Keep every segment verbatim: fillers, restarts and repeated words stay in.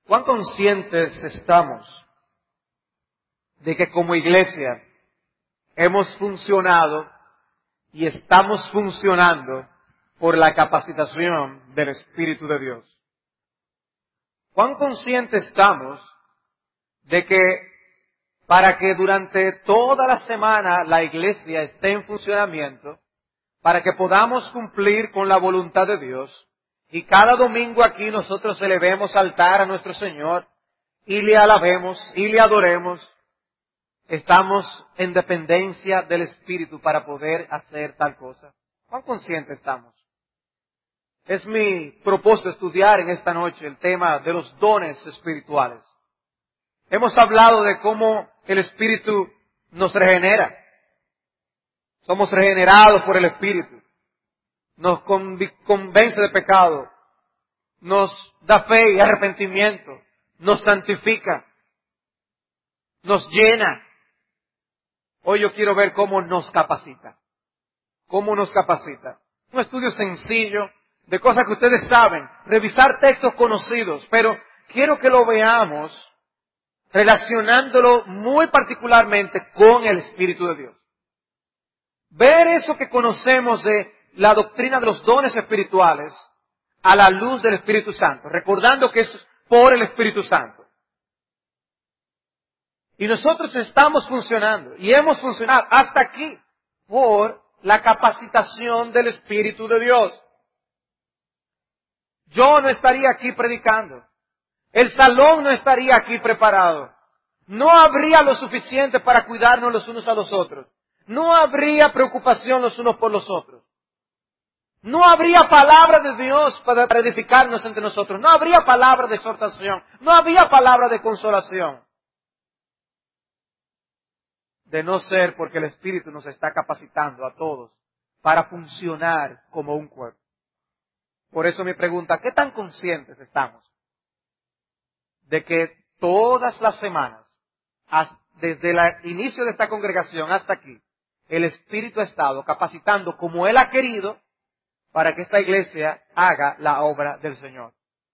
¿Cuán conscientes estamos de que como iglesia hemos funcionado y estamos funcionando por la capacitación del Espíritu de Dios? ¿Cuán conscientes estamos de que para que durante toda la semana la iglesia esté en funcionamiento, para que podamos cumplir con la voluntad de Dios, y cada domingo aquí nosotros elevemos altar a nuestro Señor, y le alabemos, y le adoremos, estamos en dependencia del Espíritu para poder hacer tal cosa? ¿Cuán conscientes estamos? Es mi propósito estudiar en esta noche el tema de los dones espirituales. Hemos hablado de cómo el Espíritu nos regenera. Somos regenerados por el Espíritu. Nos convence de pecado. Nos da fe y arrepentimiento. Nos santifica. Nos llena. Hoy yo quiero ver cómo nos capacita. Cómo nos capacita. Un estudio sencillo de cosas que ustedes saben. Revisar textos conocidos. Pero quiero que lo veamos relacionándolo muy particularmente con el Espíritu de Dios. Ver eso que conocemos de la doctrina de los dones espirituales a la luz del Espíritu Santo, recordando que es por el Espíritu Santo. Y nosotros estamos funcionando, y hemos funcionado hasta aquí, por la capacitación del Espíritu de Dios. Yo no estaría aquí predicando. El salón no estaría aquí preparado. No habría lo suficiente para cuidarnos los unos a los otros. No habría preocupación los unos por los otros. No habría palabra de Dios para edificarnos entre nosotros. No habría palabra de exhortación. No habría palabra de consolación. De no ser porque el Espíritu nos está capacitando a todos para funcionar como un cuerpo. Por eso mi pregunta, ¿qué tan conscientes estamos de que todas las semanas, desde el inicio de esta congregación hasta aquí, el Espíritu ha estado capacitando como Él ha querido para que esta iglesia haga la obra del Señor?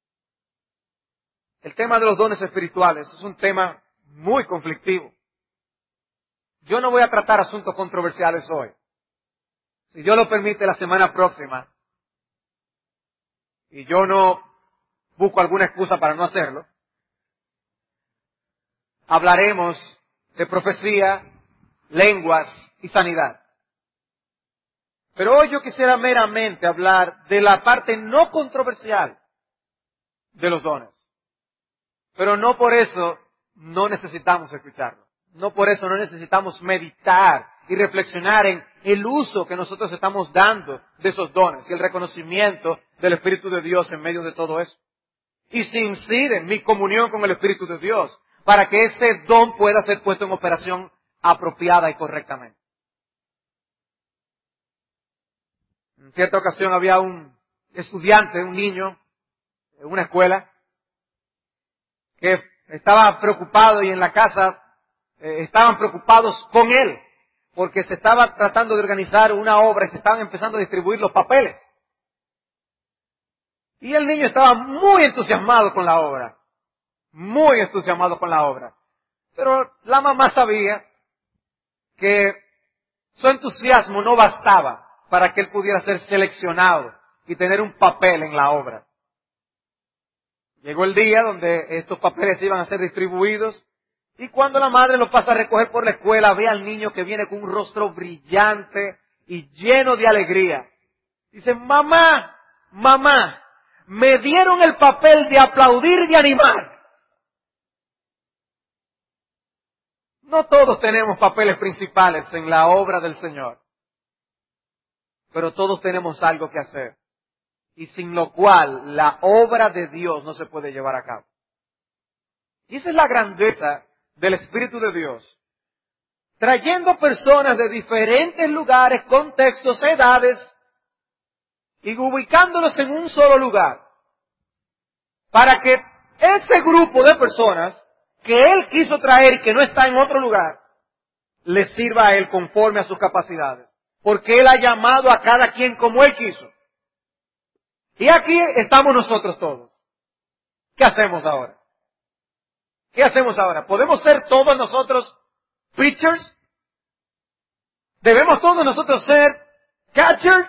El tema de los dones espirituales es un tema muy conflictivo. Yo no voy a tratar asuntos controversiales hoy. Si Dios lo permite, la semana próxima, y yo no busco alguna excusa para no hacerlo, hablaremos de profecía, lenguas y sanidad. Pero hoy yo quisiera meramente hablar de la parte no controversial de los dones. Pero no por eso no necesitamos escucharlo. No por eso no necesitamos meditar y reflexionar en el uso que nosotros estamos dando de esos dones y el reconocimiento del Espíritu de Dios en medio de todo eso. Y si incide en mi comunión con el Espíritu de Dios para que ese don pueda ser puesto en operación apropiada y correctamente. En cierta ocasión había un estudiante, un niño, en una escuela, que estaba preocupado y en la casa eh, estaban preocupados con él, porque se estaba tratando de organizar una obra y se estaban empezando a distribuir los papeles. Y el niño estaba muy entusiasmado con la obra, muy entusiasmado con la obra. Pero la mamá sabía que su entusiasmo no bastaba para que él pudiera ser seleccionado y tener un papel en la obra. Llegó el día donde estos papeles iban a ser distribuidos y cuando la madre lo pasa a recoger por la escuela, ve al niño que viene con un rostro brillante y lleno de alegría. Dice, mamá, mamá, me dieron el papel de aplaudir y de animar. No todos tenemos papeles principales en la obra del Señor, pero todos tenemos algo que hacer. Y sin lo cual la obra de Dios no se puede llevar a cabo. Y esa es la grandeza del Espíritu de Dios. Trayendo personas de diferentes lugares, contextos, edades, y ubicándolos en un solo lugar. Para que ese grupo de personas que Él quiso traer y que no está en otro lugar, le sirva a Él conforme a sus capacidades. Porque Él ha llamado a cada quien como Él quiso. Y aquí estamos nosotros todos. ¿Qué hacemos ahora? ¿Qué hacemos ahora? ¿Podemos ser todos nosotros pitchers? ¿Debemos todos nosotros ser catchers?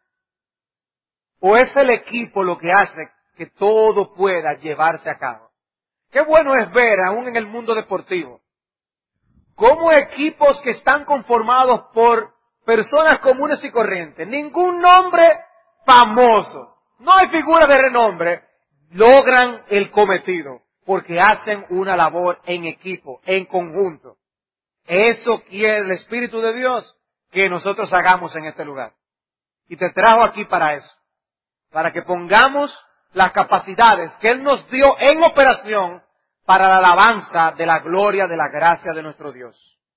¿O es el equipo lo que hace que todo pueda llevarse a cabo? Qué bueno es ver, aún en el mundo deportivo, cómo equipos que están conformados por personas comunes y corrientes, ningún nombre famoso, no hay figura de renombre, logran el cometido, porque hacen una labor en equipo, en conjunto. Eso quiere el Espíritu de Dios que nosotros hagamos en este lugar. Y te trajo aquí para eso, para que pongamos las capacidades que Él nos dio en operación para la alabanza de la gloria, de la gracia de nuestro Dios.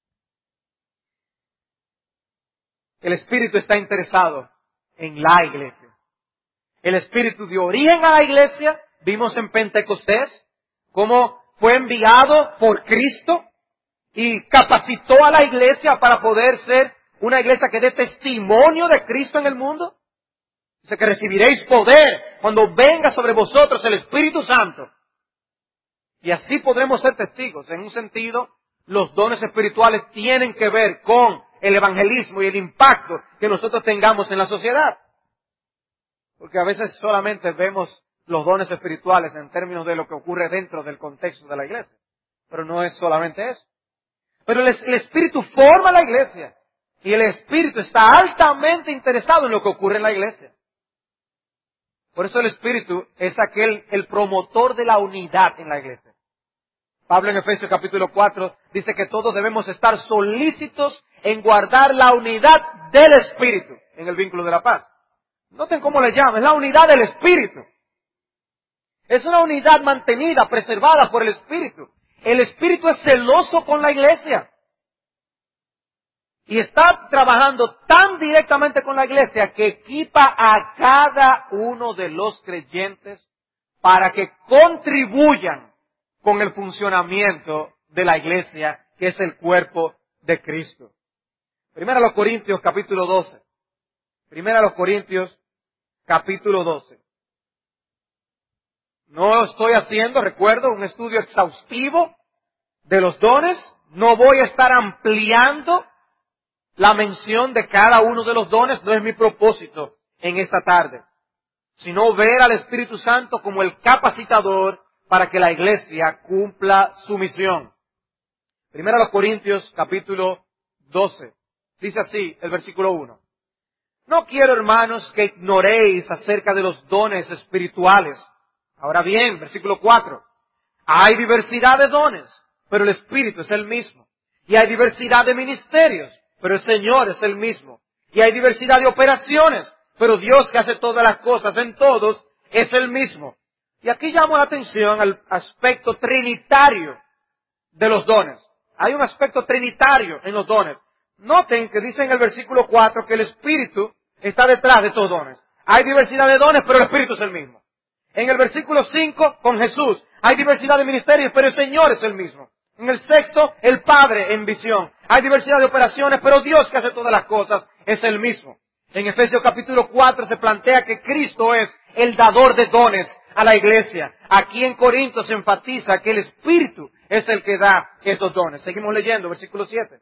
El Espíritu está interesado en la iglesia. El Espíritu dio origen a la iglesia. Vimos en Pentecostés cómo fue enviado por Cristo y capacitó a la iglesia para poder ser una iglesia que dé testimonio de Cristo en el mundo. Dice que recibiréis poder cuando venga sobre vosotros el Espíritu Santo. Y así podremos ser testigos. En un sentido, los dones espirituales tienen que ver con el evangelismo y el impacto que nosotros tengamos en la sociedad. Porque a veces solamente vemos los dones espirituales en términos de lo que ocurre dentro del contexto de la iglesia. Pero no es solamente eso. Pero el, el Espíritu forma la iglesia. Y el Espíritu está altamente interesado en lo que ocurre en la iglesia. Por eso el Espíritu es aquel, el promotor de la unidad en la iglesia. Pablo en Efesios capítulo cuatro dice que todos debemos estar solícitos en guardar la unidad del Espíritu en el vínculo de la paz. Noten cómo le llama, es la unidad del Espíritu. Es una unidad mantenida, preservada por el Espíritu. El Espíritu es celoso con la iglesia. Y está trabajando tan directamente con la iglesia que equipa a cada uno de los creyentes para que contribuyan con el funcionamiento de la iglesia, que es el cuerpo de Cristo. Primera a los Corintios capítulo doce. Primera a los Corintios capítulo doce. No estoy haciendo, recuerdo, un estudio exhaustivo de los dones. No voy a estar ampliando la mención de cada uno de los dones. No es mi propósito en esta tarde, sino ver al Espíritu Santo como el capacitador para que la iglesia cumpla su misión. Primero a los Corintios capítulo doce. Dice así el versículo uno. No quiero, hermanos, que ignoréis acerca de los dones espirituales. Ahora bien, versículo cuatro. Hay diversidad de dones, pero el Espíritu es el mismo. Y hay diversidad de ministerios, pero el Señor es el mismo. Y hay diversidad de operaciones, pero Dios que hace todas las cosas en todos es el mismo. Y aquí llamo la atención al aspecto trinitario de los dones. Hay un aspecto trinitario en los dones. Noten que dice en el versículo cuatro que el Espíritu está detrás de estos dones. Hay diversidad de dones, pero el Espíritu es el mismo. En el versículo cinco, con Jesús, hay diversidad de ministerios, pero el Señor es el mismo. En el sexto, el Padre en visión. Hay diversidad de operaciones, pero Dios que hace todas las cosas es el mismo. En Efesios capítulo cuatro se plantea que Cristo es el dador de dones a la iglesia. Aquí en Corinto se enfatiza que el Espíritu es el que da estos dones. Seguimos leyendo, versículo siete.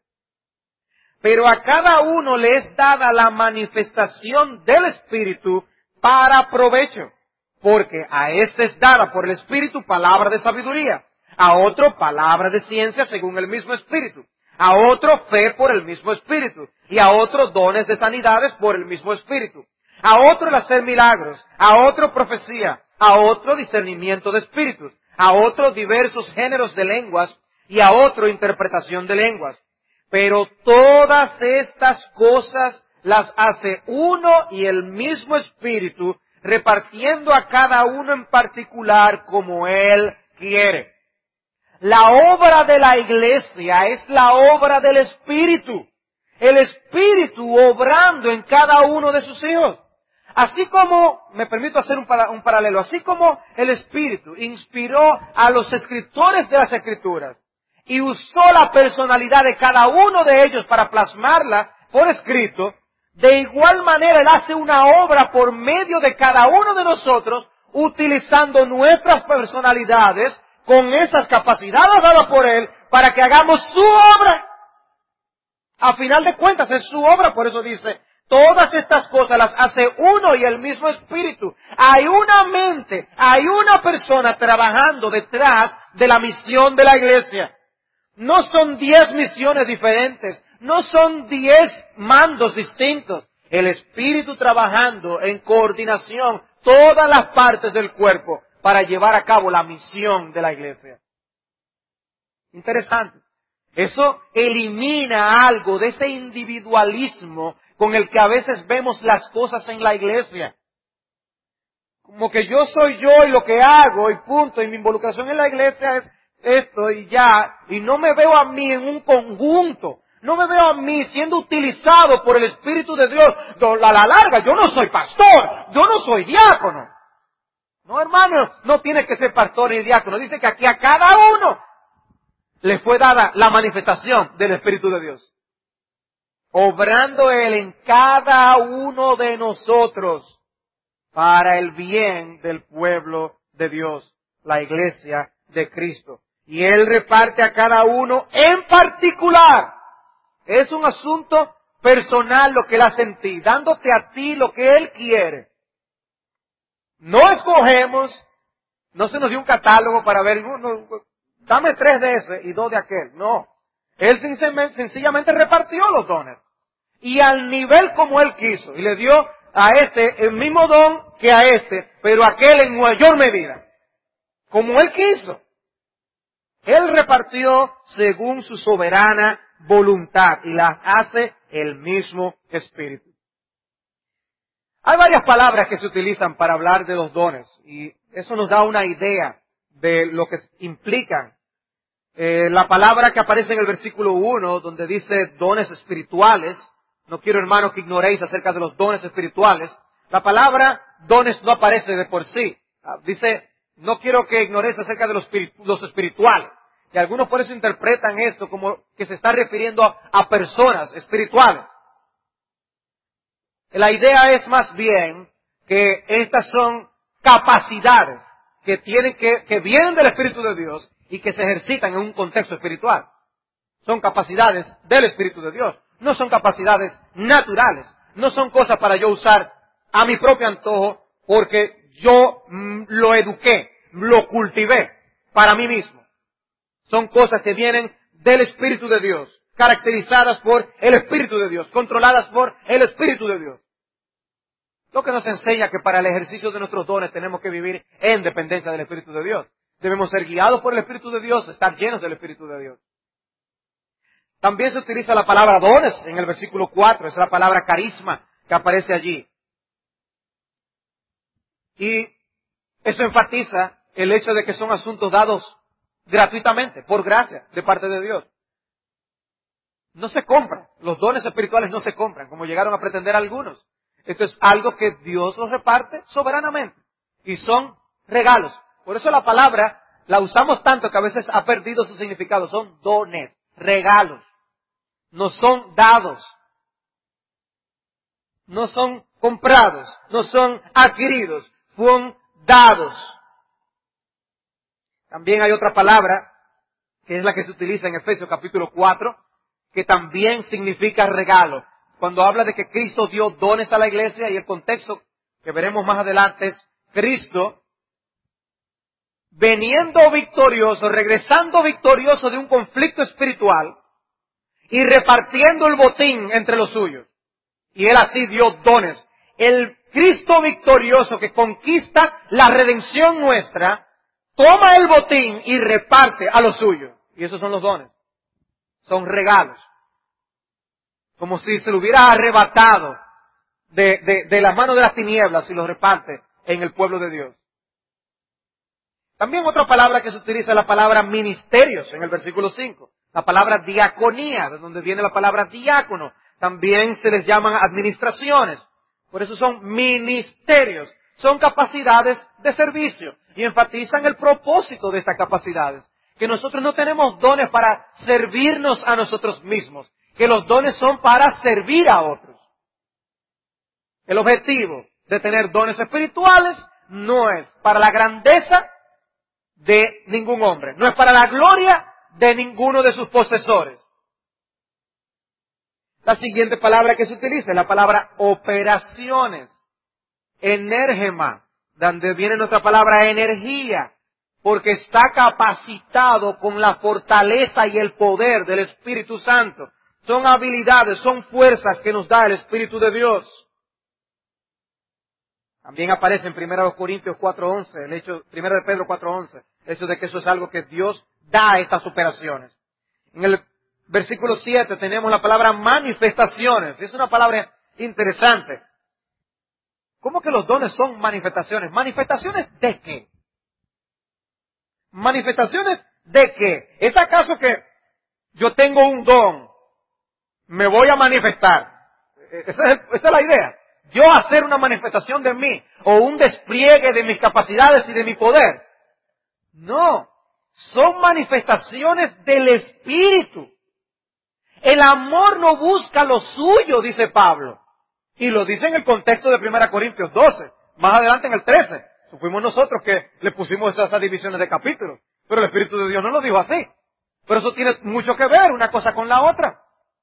Pero a cada uno le es dada la manifestación del Espíritu para provecho. Porque a este es dada por el Espíritu palabra de sabiduría, a otro palabra de ciencia según el mismo Espíritu, a otro fe por el mismo Espíritu, y a otro dones de sanidades por el mismo Espíritu, a otro el hacer milagros, a otro profecía, a otro discernimiento de espíritus, a otro diversos géneros de lenguas, y a otro interpretación de lenguas. Pero todas estas cosas las hace uno y el mismo Espíritu, repartiendo a cada uno en particular como Él quiere. La obra de la iglesia es la obra del Espíritu. El Espíritu obrando en cada uno de sus hijos. Así como, me permito hacer un, para, un paralelo, así como el Espíritu inspiró a los escritores de las Escrituras y usó la personalidad de cada uno de ellos para plasmarla por escrito, de igual manera Él hace una obra por medio de cada uno de nosotros, utilizando nuestras personalidades con esas capacidades dadas por Él para que hagamos su obra. A final de cuentas es su obra, por eso dice, todas estas cosas las hace uno y el mismo Espíritu. Hay una mente, hay una persona trabajando detrás de la misión de la iglesia. No son diez misiones diferentes, no son diez mandos distintos. El Espíritu trabajando en coordinación todas las partes del cuerpo para llevar a cabo la misión de la iglesia. Interesante. Eso elimina algo de ese individualismo con el que a veces vemos las cosas en la iglesia. Como que yo soy yo y lo que hago y punto, y mi involucración en la iglesia es esto y ya, y no me veo a mí en un conjunto, no me veo a mí siendo utilizado por el Espíritu de Dios. A la larga, yo no soy pastor, yo no soy diácono. No, hermano, no tienes que ser pastor ni diácono. Dice que aquí a cada uno le fue dada la manifestación del Espíritu de Dios, obrando Él en cada uno de nosotros para el bien del pueblo de Dios, la iglesia de Cristo. Y Él reparte a cada uno en particular. Es un asunto personal lo que Él hace en ti, dándote a ti lo que Él quiere. No escogemos, no se nos dio un catálogo para ver, no, no, dame tres de ese y dos de aquel. No. Él sencillamente repartió los dones. Y al nivel como Él quiso. Y le dio a este el mismo don que a este, pero a aquel en mayor medida. Como Él quiso. Él repartió según su soberana voluntad y las hace el mismo Espíritu. Hay varias palabras que se utilizan para hablar de los dones y eso nos da una idea de lo que implican. Eh, la palabra que aparece en el versículo uno, donde dice dones espirituales, no quiero, hermanos, que ignoréis acerca de los dones espirituales. La palabra dones no aparece de por sí. Dice, no quiero que ignoréis acerca de los, los espirituales. Y algunos por eso interpretan esto como que se está refiriendo a, a personas espirituales. La idea es más bien que estas son capacidades que tienen que, que vienen del Espíritu de Dios y que se ejercitan en un contexto espiritual. Son capacidades del Espíritu de Dios. No son capacidades naturales. No son cosas para yo usar a mi propio antojo porque yo mm, lo eduqué, lo cultivé para mí mismo. Son cosas que vienen del Espíritu de Dios, caracterizadas por el Espíritu de Dios, controladas por el Espíritu de Dios. Lo que nos enseña que para el ejercicio de nuestros dones tenemos que vivir en dependencia del Espíritu de Dios. Debemos ser guiados por el Espíritu de Dios, estar llenos del Espíritu de Dios. También se utiliza la palabra dones en el versículo cuatro, es la palabra carisma que aparece allí. Y eso enfatiza el hecho de que son asuntos dados gratuitamente, por gracia, de parte de Dios. No se compran, los dones espirituales no se compran, como llegaron a pretender algunos. Esto es algo que Dios los reparte soberanamente. Y son regalos. Por eso la palabra la usamos tanto que a veces ha perdido su significado. Son dones, regalos. No son dados. No son comprados. No son adquiridos. Son dados. También hay otra palabra, que es la que se utiliza en Efesios capítulo cuatro, que también significa regalo. Cuando habla de que Cristo dio dones a la iglesia, y el contexto que veremos más adelante es Cristo veniendo victorioso, regresando victorioso de un conflicto espiritual y repartiendo el botín entre los suyos. Y Él así dio dones. El Cristo victorioso que conquista la redención nuestra, toma el botín y reparte a los suyos. Y esos son los dones. Son regalos. Como si se lo hubiera arrebatado de, de, de las manos de las tinieblas y los reparte en el pueblo de Dios. También otra palabra que se utiliza es la palabra ministerios en el versículo cinco. La palabra diaconía, de donde viene la palabra diácono. También se les llaman administraciones. Por eso son ministerios. Son capacidades de servicio. Y enfatizan el propósito de estas capacidades. Que nosotros no tenemos dones para servirnos a nosotros mismos. Que los dones son para servir a otros. El objetivo de tener dones espirituales no es para la grandeza de ningún hombre. No es para la gloria de ninguno de sus posesores. La siguiente palabra que se utiliza es la palabra operaciones. Energema, donde viene nuestra palabra energía, porque está capacitado con la fortaleza y el poder del Espíritu Santo. Son habilidades, son fuerzas que nos da el Espíritu de Dios. También aparece en primera Corintios cuatro once, el hecho, primera de Pedro cuatro once, el hecho de que eso es algo que Dios da a estas operaciones. En el versículo siete tenemos la palabra manifestaciones. Es una palabra interesante. ¿Cómo que los dones son manifestaciones? ¿Manifestaciones de qué? ¿Manifestaciones de qué? ¿Es acaso que yo tengo un don, me voy a manifestar? Esa es, esa es la idea. Yo hacer una manifestación de mí, o un despliegue de mis capacidades y de mi poder. No, son manifestaciones del Espíritu. El amor no busca lo suyo, dice Pablo. Y lo dice en el contexto de primera Corintios doce. Más adelante en el trece. Fuimos nosotros que le pusimos esas divisiones de capítulos. Pero el Espíritu de Dios no lo dijo así. Pero eso tiene mucho que ver una cosa con la otra.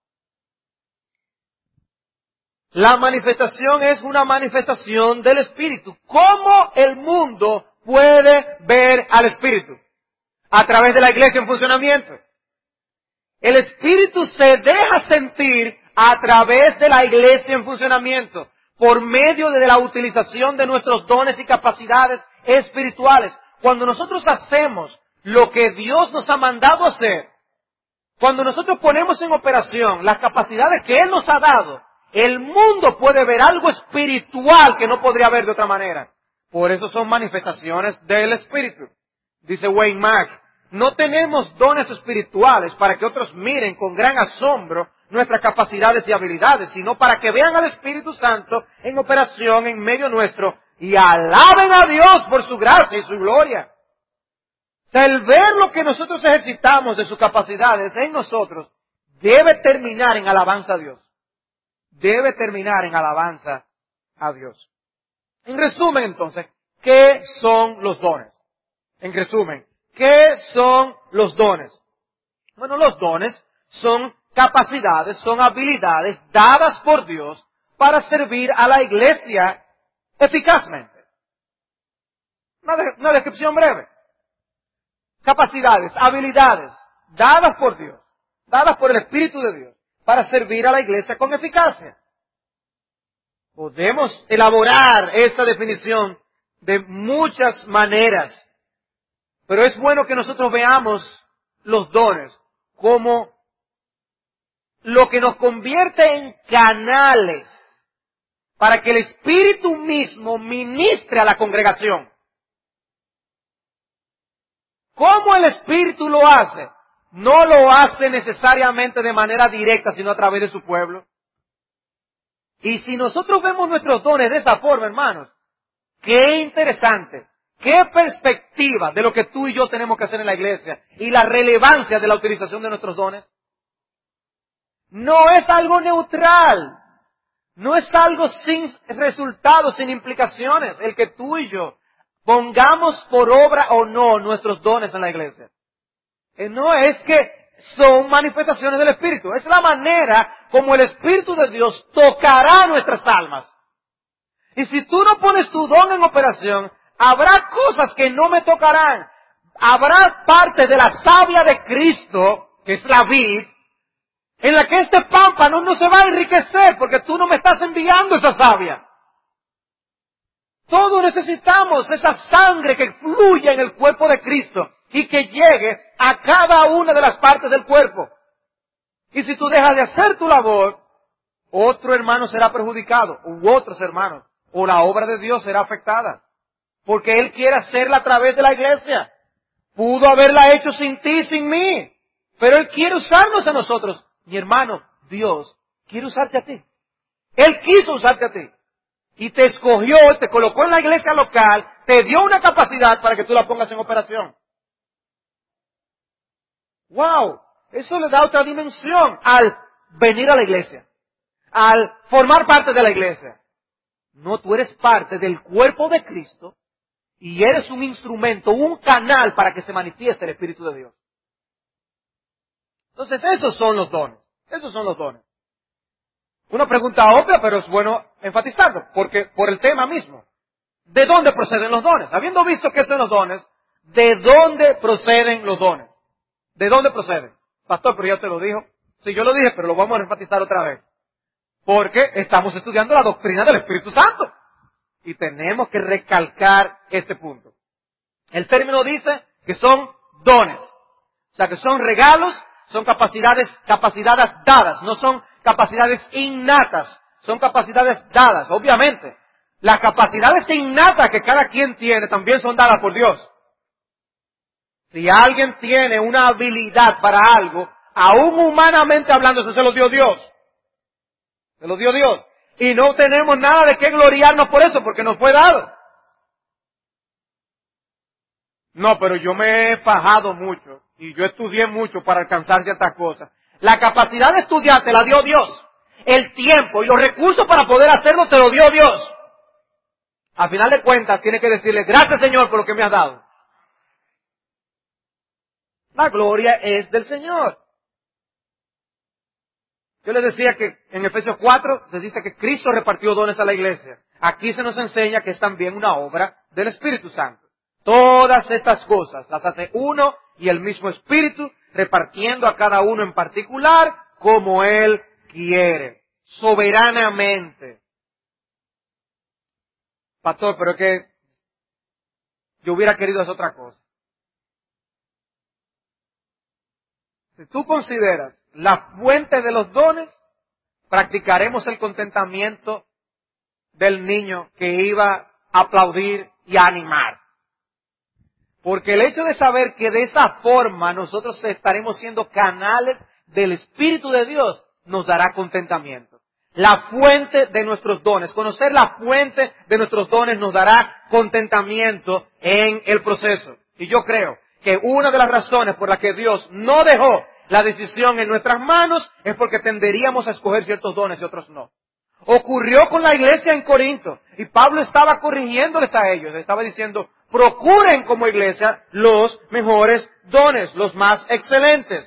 La manifestación es una manifestación del Espíritu. ¿Cómo el mundo puede ver al Espíritu? A través de la iglesia en funcionamiento. El Espíritu se deja sentir a través de la iglesia en funcionamiento, por medio de la utilización de nuestros dones y capacidades espirituales. Cuando nosotros hacemos lo que Dios nos ha mandado hacer, cuando nosotros ponemos en operación las capacidades que Él nos ha dado, el mundo puede ver algo espiritual que no podría ver de otra manera. Por eso son manifestaciones del Espíritu. Dice Wayne Mack, no tenemos dones espirituales para que otros miren con gran asombro nuestras capacidades y habilidades, sino para que vean al Espíritu Santo en operación en medio nuestro y alaben a Dios por su gracia y su gloria. O sea, el ver lo que nosotros ejercitamos de sus capacidades en nosotros debe terminar en alabanza a Dios. Debe terminar en alabanza a Dios. En resumen, entonces, ¿qué son los dones? En resumen, ¿qué son los dones? Bueno, los dones son capacidades, son habilidades dadas por Dios para servir a la iglesia eficazmente. Una, de, una descripción breve. Capacidades, habilidades dadas por Dios, dadas por el Espíritu de Dios, para servir a la iglesia con eficacia. Podemos elaborar esta definición de muchas maneras, pero es bueno que nosotros veamos los dones como lo que nos convierte en canales para que el Espíritu mismo ministre a la congregación. ¿Cómo el Espíritu lo hace? No lo hace necesariamente de manera directa, sino a través de su pueblo. Y si nosotros vemos nuestros dones de esa forma, hermanos, qué interesante, qué perspectiva de lo que tú y yo tenemos que hacer en la iglesia y la relevancia de la utilización de nuestros dones. No es algo neutral, no es algo sin resultados, sin implicaciones, el que tú y yo pongamos por obra o no nuestros dones en la iglesia. No es que son manifestaciones del Espíritu, es la manera como el Espíritu de Dios tocará nuestras almas. Y si tú no pones tu don en operación, habrá cosas que no me tocarán. Habrá parte de la savia de Cristo, que es la vid, en la que este pámpano no se va a enriquecer porque tú no me estás enviando esa savia. Todos necesitamos esa sangre que fluya en el cuerpo de Cristo y que llegue a cada una de las partes del cuerpo. Y si tú dejas de hacer tu labor, otro hermano será perjudicado, u otros hermanos, o la obra de Dios será afectada. Porque Él quiere hacerla a través de la iglesia. Pudo haberla hecho sin ti, sin mí, pero Él quiere usarnos a nosotros. Mi hermano, Dios quiere usarte a ti. Él quiso usarte a ti. Y te escogió, te colocó en la iglesia local, te dio una capacidad para que tú la pongas en operación. ¡Wow! Eso le da otra dimensión al venir a la iglesia, al formar parte de la iglesia. No, tú eres parte del cuerpo de Cristo Y eres un instrumento, un canal para que se manifieste el Espíritu de Dios. Entonces, esos son los dones. Esos son los dones. Una pregunta obvia, pero es bueno enfatizarlo, porque por el tema mismo. ¿De dónde proceden los dones? Habiendo visto qué son los dones, ¿de dónde proceden los dones? ¿De dónde proceden? Pastor, pero ya te lo dijo. Sí, yo lo dije, pero lo vamos a enfatizar otra vez. Porque estamos estudiando la doctrina del Espíritu Santo. Y tenemos que recalcar este punto. El término dice que son dones. O sea, que son regalos, son capacidades, capacidades dadas, no son capacidades innatas, son capacidades dadas. Obviamente, las capacidades innatas que cada quien tiene también son dadas por Dios. Si alguien tiene una habilidad para algo, aún humanamente hablando, eso se lo dio Dios. Se lo dio Dios. Y no tenemos nada de qué gloriarnos por eso, porque nos fue dado. No, pero yo me he fajado mucho y yo estudié mucho para alcanzar ciertas cosas. La capacidad de estudiar te la dio Dios. El tiempo y los recursos para poder hacerlo te lo dio Dios. Al final de cuentas, tienes que decirle, gracias Señor por lo que me has dado. La gloria es del Señor. Yo les decía que en Efesios cuatro se dice que Cristo repartió dones a la iglesia. Aquí se nos enseña que es también una obra del Espíritu Santo. Todas estas cosas las hace uno y el mismo Espíritu, repartiendo a cada uno en particular como Él quiere, soberanamente. Pastor, pero es que yo hubiera querido hacer otra cosa. Si tú consideras la fuente de los dones, practicaremos el contentamiento del niño que iba a aplaudir y a animar. Porque el hecho de saber que de esa forma nosotros estaremos siendo canales del Espíritu de Dios nos dará contentamiento. La fuente de nuestros dones, conocer la fuente de nuestros dones nos dará contentamiento en el proceso. Y yo creo que una de las razones por las que Dios no dejó la decisión en nuestras manos es porque tenderíamos a escoger ciertos dones y otros no. Ocurrió con la iglesia en Corinto y Pablo estaba corrigiéndoles a ellos, estaba diciendo, procuren como iglesia los mejores dones, los más excelentes.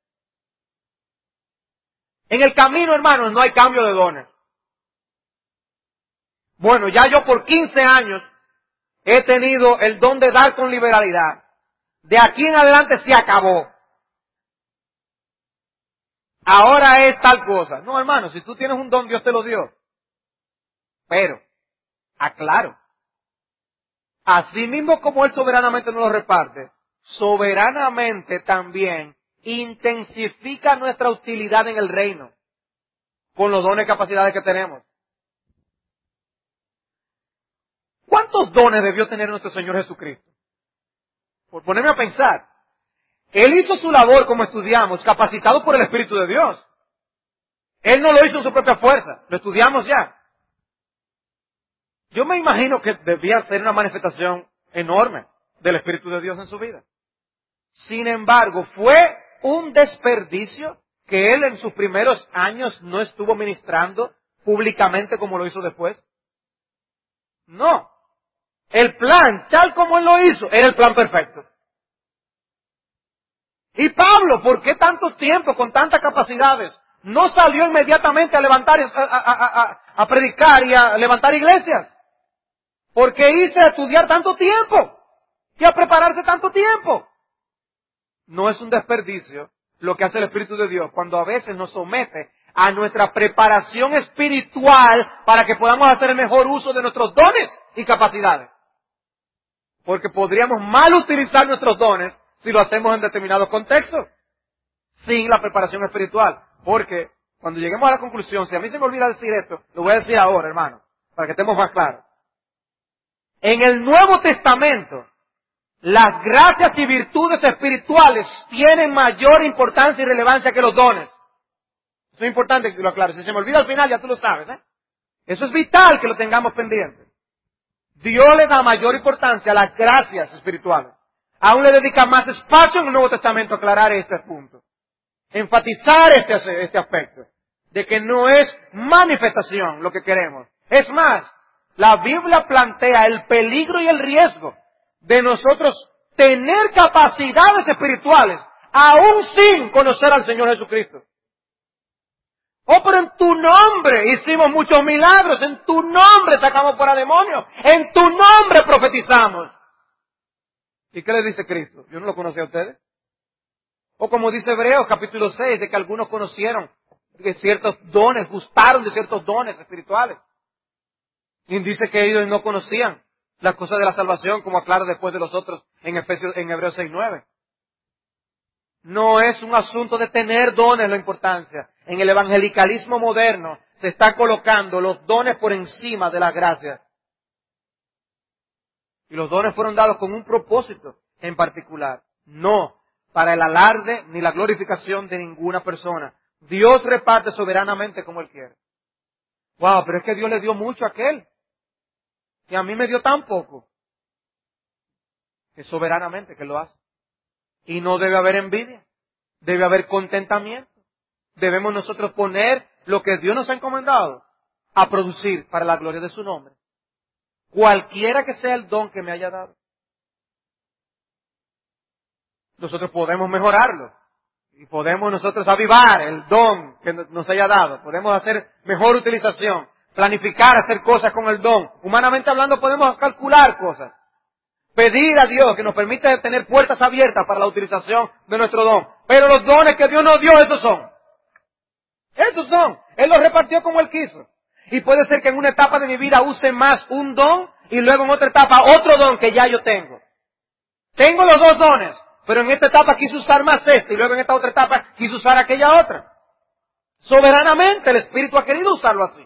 En el camino, hermanos, no hay cambio de dones. Bueno, ya yo por quince años he tenido el don de dar con liberalidad. De aquí en adelante se acabó. Ahora es tal cosa. No, hermano, si tú tienes un don, Dios te lo dio. Pero, aclaro, así mismo como Él soberanamente nos lo reparte, soberanamente también intensifica nuestra utilidad en el reino, con los dones y capacidades que tenemos. ¿Cuántos dones debió tener nuestro Señor Jesucristo? Por ponerme a pensar. Él hizo su labor, como estudiamos, capacitado por el Espíritu de Dios. Él no lo hizo en su propia fuerza, lo estudiamos ya. Yo me imagino que debía ser una manifestación enorme del Espíritu de Dios en su vida. Sin embargo, fue un desperdicio que Él en sus primeros años no estuvo ministrando públicamente como lo hizo después. No. El plan, tal como Él lo hizo, era el plan perfecto. Y Pablo, ¿por qué tanto tiempo con tantas capacidades? No salió inmediatamente a levantar, a, a, a, a predicar y a levantar iglesias. ¿Por qué irse a estudiar tanto tiempo? ¿Y a prepararse tanto tiempo? No es un desperdicio lo que hace el Espíritu de Dios cuando a veces nos somete a nuestra preparación espiritual para que podamos hacer el mejor uso de nuestros dones y capacidades. Porque podríamos mal utilizar nuestros dones si lo hacemos en determinados contextos, sin la preparación espiritual. Porque cuando lleguemos a la conclusión, si a mí se me olvida decir esto, lo voy a decir ahora, hermano, para que estemos más claros. En el Nuevo Testamento, las gracias y virtudes espirituales tienen mayor importancia y relevancia que los dones. Eso es importante que lo aclare. Si se me olvida al final, ya tú lo sabes, ¿eh? Eso es vital que lo tengamos pendiente. Dios le da mayor importancia a las gracias espirituales. Aún le dedica más espacio en el Nuevo Testamento a aclarar este punto. Enfatizar este, este aspecto. De que no es manifestación lo que queremos. Es más, la Biblia plantea el peligro y el riesgo de nosotros tener capacidades espirituales, aún sin conocer al Señor Jesucristo. Oh, pero en tu nombre hicimos muchos milagros, en tu nombre sacamos fuera demonios, en tu nombre profetizamos. ¿Y qué le dice Cristo? Yo no lo conocí a ustedes. O como dice Hebreos capítulo seis, de que algunos conocieron de ciertos dones, gustaron de ciertos dones espirituales. Y dice que ellos no conocían las cosas de la salvación, como aclara después de los otros en Efesios, en Hebreos seis nueve. No es un asunto de tener dones la importancia. En el evangelicalismo moderno se está colocando los dones por encima de la gracia. Y los dones fueron dados con un propósito en particular. No para el alarde ni la glorificación de ninguna persona. Dios reparte soberanamente como Él quiere. Wow, pero es que Dios le dio mucho a aquel. Y a mí me dio tan poco. Es soberanamente que lo hace. Y no debe haber envidia. Debe haber contentamiento. Debemos nosotros poner lo que Dios nos ha encomendado a producir para la gloria de su nombre. Cualquiera que sea el don que me haya dado. Nosotros podemos mejorarlo. Y podemos nosotros avivar el don que nos haya dado. Podemos hacer mejor utilización. Planificar, hacer cosas con el don. Humanamente hablando podemos calcular cosas. Pedir a Dios que nos permita tener puertas abiertas para la utilización de nuestro don. Pero los dones que Dios nos dio, esos son. Esos son. Él los repartió como Él quiso. Y puede ser que en una etapa de mi vida use más un don y luego en otra etapa otro don que ya yo tengo. Tengo los dos dones, pero en esta etapa quise usar más este y luego en esta otra etapa quise usar aquella otra. Soberanamente el Espíritu ha querido usarlo así.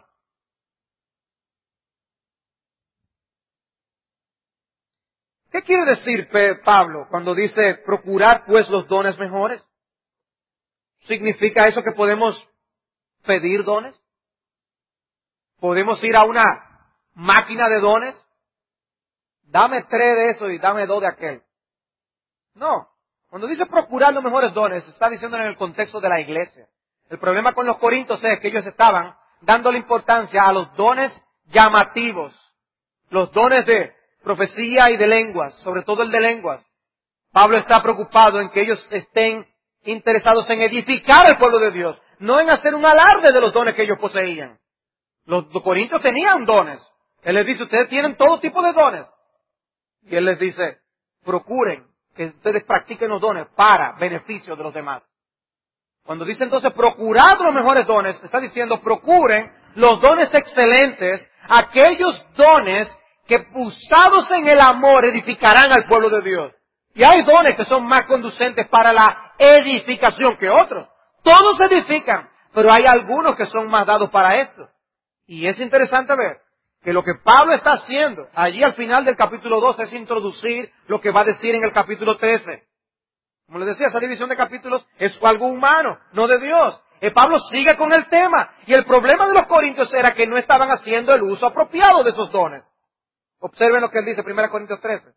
¿Qué quiere decir Pablo cuando dice procurar pues los dones mejores? ¿Significa eso que podemos pedir dones? ¿Podemos ir a una máquina de dones? Dame tres de eso y dame dos de aquel. No. Cuando dice procurar los mejores dones, está diciendo en el contexto de la iglesia. El problema con los corintios es que ellos estaban dándole importancia a los dones llamativos. Los dones de profecía y de lenguas, sobre todo el de lenguas. Pablo está preocupado en que ellos estén interesados en edificar al pueblo de Dios, no en hacer un alarde de los dones que ellos poseían. Los, los corintios tenían dones. Él les dice, ustedes tienen todo tipo de dones. Y él les dice, procuren que ustedes practiquen los dones para beneficio de los demás. Cuando dice entonces procurad los mejores dones, está diciendo procuren los dones excelentes, aquellos dones que usados en el amor edificarán al pueblo de Dios. Y hay dones que son más conducentes para la edificación que otros. Todos edifican, pero hay algunos que son más dados para esto. Y es interesante ver que lo que Pablo está haciendo allí al final del capítulo doce es introducir lo que va a decir en el capítulo trece. Como les decía, esa división de capítulos es algo humano, no de Dios. Y Pablo sigue con el tema. Y el problema de los corintios era que no estaban haciendo el uso apropiado de esos dones. Observen lo que él dice, primera Corintios trece.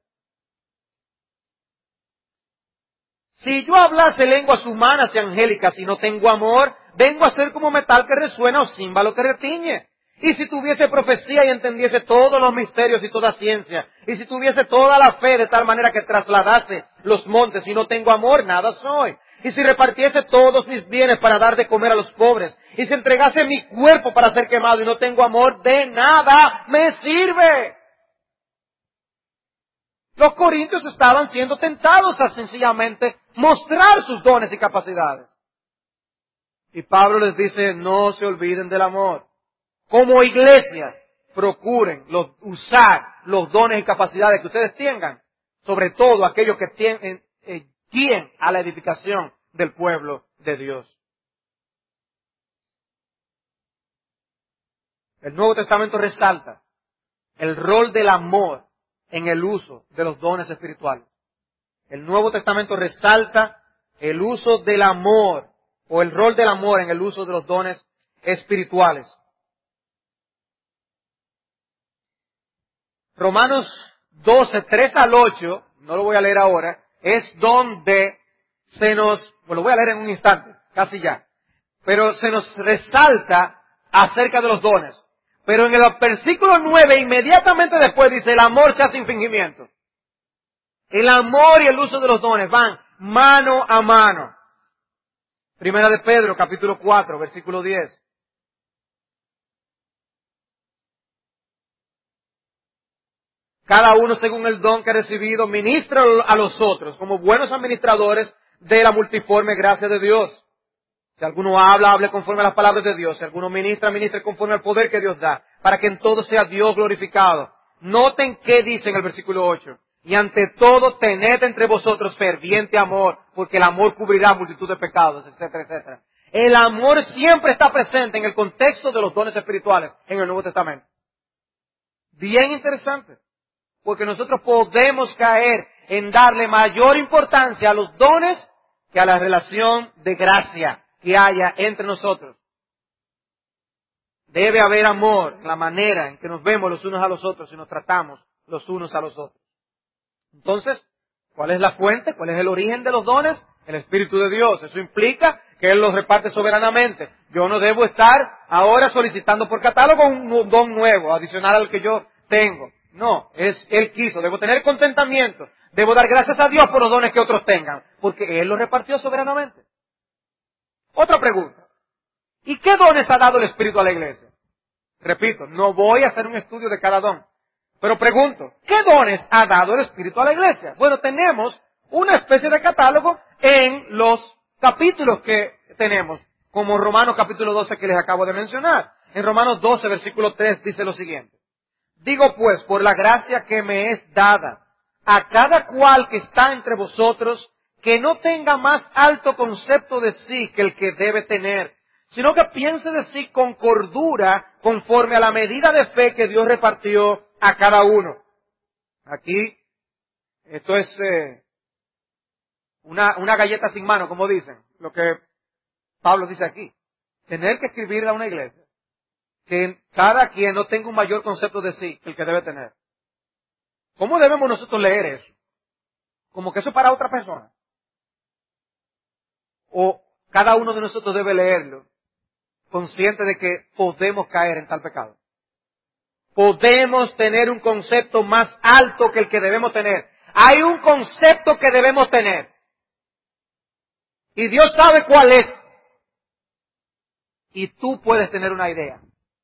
Si yo hablase lenguas humanas y angélicas y no tengo amor, vengo a ser como metal que resuena o címbalo que retiñe. Y si tuviese profecía y entendiese todos los misterios y toda ciencia, y si tuviese toda la fe de tal manera que trasladase los montes y no tengo amor, nada soy. Y si repartiese todos mis bienes para dar de comer a los pobres, y si entregase mi cuerpo para ser quemado y no tengo amor, de nada me sirve. Los corintios estaban siendo tentados a sencillamente mostrar sus dones y capacidades. Y Pablo les dice, no se olviden del amor. Como iglesia, procuren los, usar los dones y capacidades que ustedes tengan, sobre todo aquellos que tienen, eh, guíen a la edificación del pueblo de Dios. El Nuevo Testamento resalta el rol del amor en el uso de los dones espirituales. El Nuevo Testamento resalta el uso del amor, o el rol del amor en el uso de los dones espirituales. Romanos doce, tres al ocho, no lo voy a leer ahora, es donde se nos, pues lo voy a leer en un instante, casi ya, pero se nos resalta acerca de los dones. Pero en el versículo nueve, inmediatamente después dice, el amor se hace sin fingimiento. El amor y el uso de los dones van mano a mano. Primera de Pedro, capítulo cuatro, versículo diez. Cada uno según el don que ha recibido, ministra a los otros como buenos administradores de la multiforme gracia de Dios. Si alguno habla, hable conforme a las palabras de Dios. Si alguno ministra, ministre conforme al poder que Dios da, para que en todo sea Dios glorificado. Noten qué dice en el versículo ocho. Y ante todo tened entre vosotros ferviente amor, porque el amor cubrirá multitud de pecados, etcétera, etcétera. El amor siempre está presente en el contexto de los dones espirituales en el Nuevo Testamento. Bien interesante, porque nosotros podemos caer en darle mayor importancia a los dones que a la relación de gracia que haya entre nosotros. Debe haber amor en la manera en que nos vemos los unos a los otros y nos tratamos los unos a los otros. Entonces, ¿cuál es la fuente? ¿Cuál es el origen de los dones? El Espíritu de Dios. Eso implica que Él los reparte soberanamente. Yo no debo estar ahora solicitando por catálogo un don nuevo, adicional al que yo tengo. No, es Él quiso. Debo tener contentamiento. Debo dar gracias a Dios por los dones que otros tengan, porque Él los repartió soberanamente. Otra pregunta. ¿Y qué dones ha dado el Espíritu a la iglesia? Repito, no voy a hacer un estudio de cada don. Pero pregunto, ¿qué dones ha dado el Espíritu a la iglesia? Bueno, tenemos una especie de catálogo en los capítulos que tenemos, como Romanos capítulo doce que les acabo de mencionar. En Romanos doce, versículo tres, dice lo siguiente. Digo pues, por la gracia que me es dada, a cada cual que está entre vosotros, que no tenga más alto concepto de sí que el que debe tener, sino que piense de sí con cordura, conforme a la medida de fe que Dios repartió a cada uno. Aquí, esto es eh, una, una galleta sin mano, como dicen, lo que Pablo dice aquí. Tener que escribirle a una iglesia que cada quien no tenga un mayor concepto de sí que el que debe tener. ¿Cómo debemos nosotros leer eso? ¿Como que eso es para otra persona? ¿O cada uno de nosotros debe leerlo consciente de que podemos caer en tal pecado? Podemos tener un concepto más alto que el que debemos tener. Hay un concepto que debemos tener. Y Dios sabe cuál es. Y tú puedes tener una idea.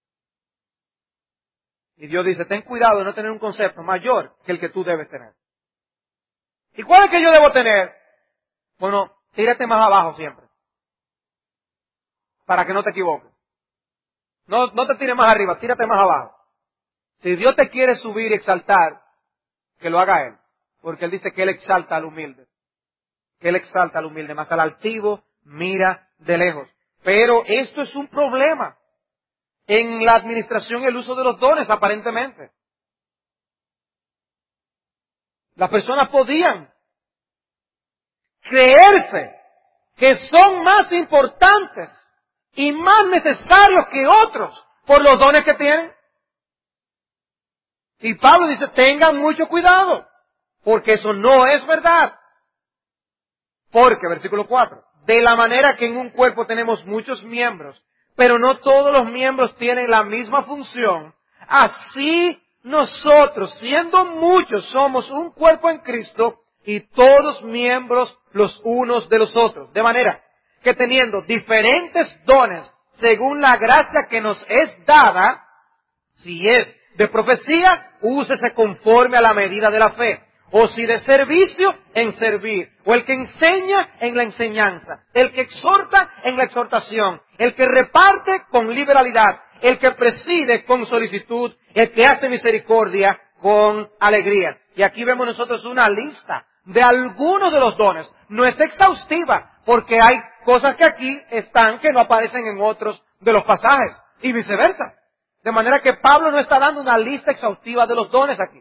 Y Dios dice, ten cuidado de no tener un concepto mayor que el que tú debes tener. ¿Y cuál es que yo debo tener? Bueno, tírate más abajo siempre. Para que no te equivoques. No, no te tires más arriba, tírate más abajo. Si Dios te quiere subir y exaltar, que lo haga Él. Porque Él dice que Él exalta al humilde. Que Él exalta al humilde, más al altivo mira de lejos. Pero esto es un problema en la administración y el uso de los dones, aparentemente. Las personas podían creerse que son más importantes y más necesarios que otros por los dones que tienen. Y Pablo dice, tengan mucho cuidado, porque eso no es verdad. Porque, versículo cuatro, de la manera que en un cuerpo tenemos muchos miembros, pero no todos los miembros tienen la misma función, así nosotros, siendo muchos, somos un cuerpo en Cristo y todos miembros los unos de los otros. De manera que teniendo diferentes dones según la gracia que nos es dada, si es de profecía, úsese conforme a la medida de la fe. O si de servicio, en servir. O el que enseña, en la enseñanza. El que exhorta, en la exhortación. El que reparte, con liberalidad. El que preside, con solicitud. El que hace misericordia, con alegría. Y aquí vemos nosotros una lista de algunos de los dones. No es exhaustiva, porque hay cosas que aquí están que no aparecen en otros de los pasajes. Y viceversa. De manera que Pablo no está dando una lista exhaustiva de los dones aquí.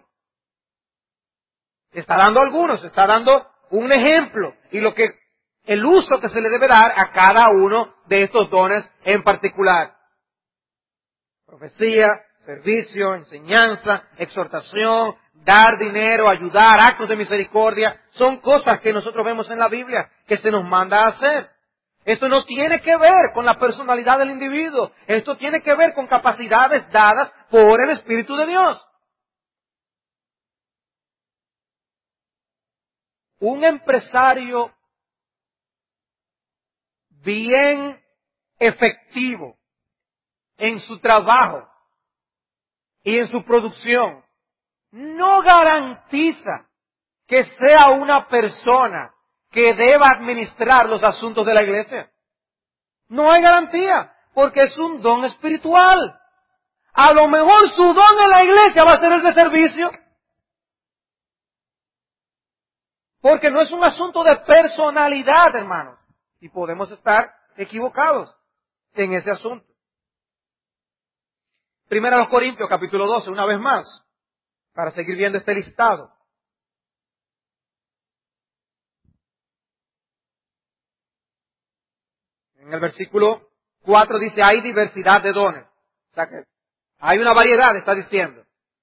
Está dando algunos, está dando un ejemplo y lo que, el uso que se le debe dar a cada uno de estos dones en particular. Profecía, servicio, enseñanza, exhortación, dar dinero, ayudar, actos de misericordia, son cosas que nosotros vemos en la Biblia que se nos manda a hacer. Esto no tiene que ver con la personalidad del individuo. Esto tiene que ver con capacidades dadas por el Espíritu de Dios. un empresario bien efectivo en su trabajo y en su producción no garantiza que sea una persona que deba administrar los asuntos de la iglesia. No hay garantía, porque es un don espiritual. A lo mejor su don en la iglesia va a ser el de servicio, porque no es un asunto de personalidad, hermanos, y podemos estar equivocados en ese asunto. Primero a los Corintios, capítulo doce, una vez más, para seguir viendo este listado. En el versículo cuatro dice, hay diversidad de dones. O sea que hay una variedad, está diciendo.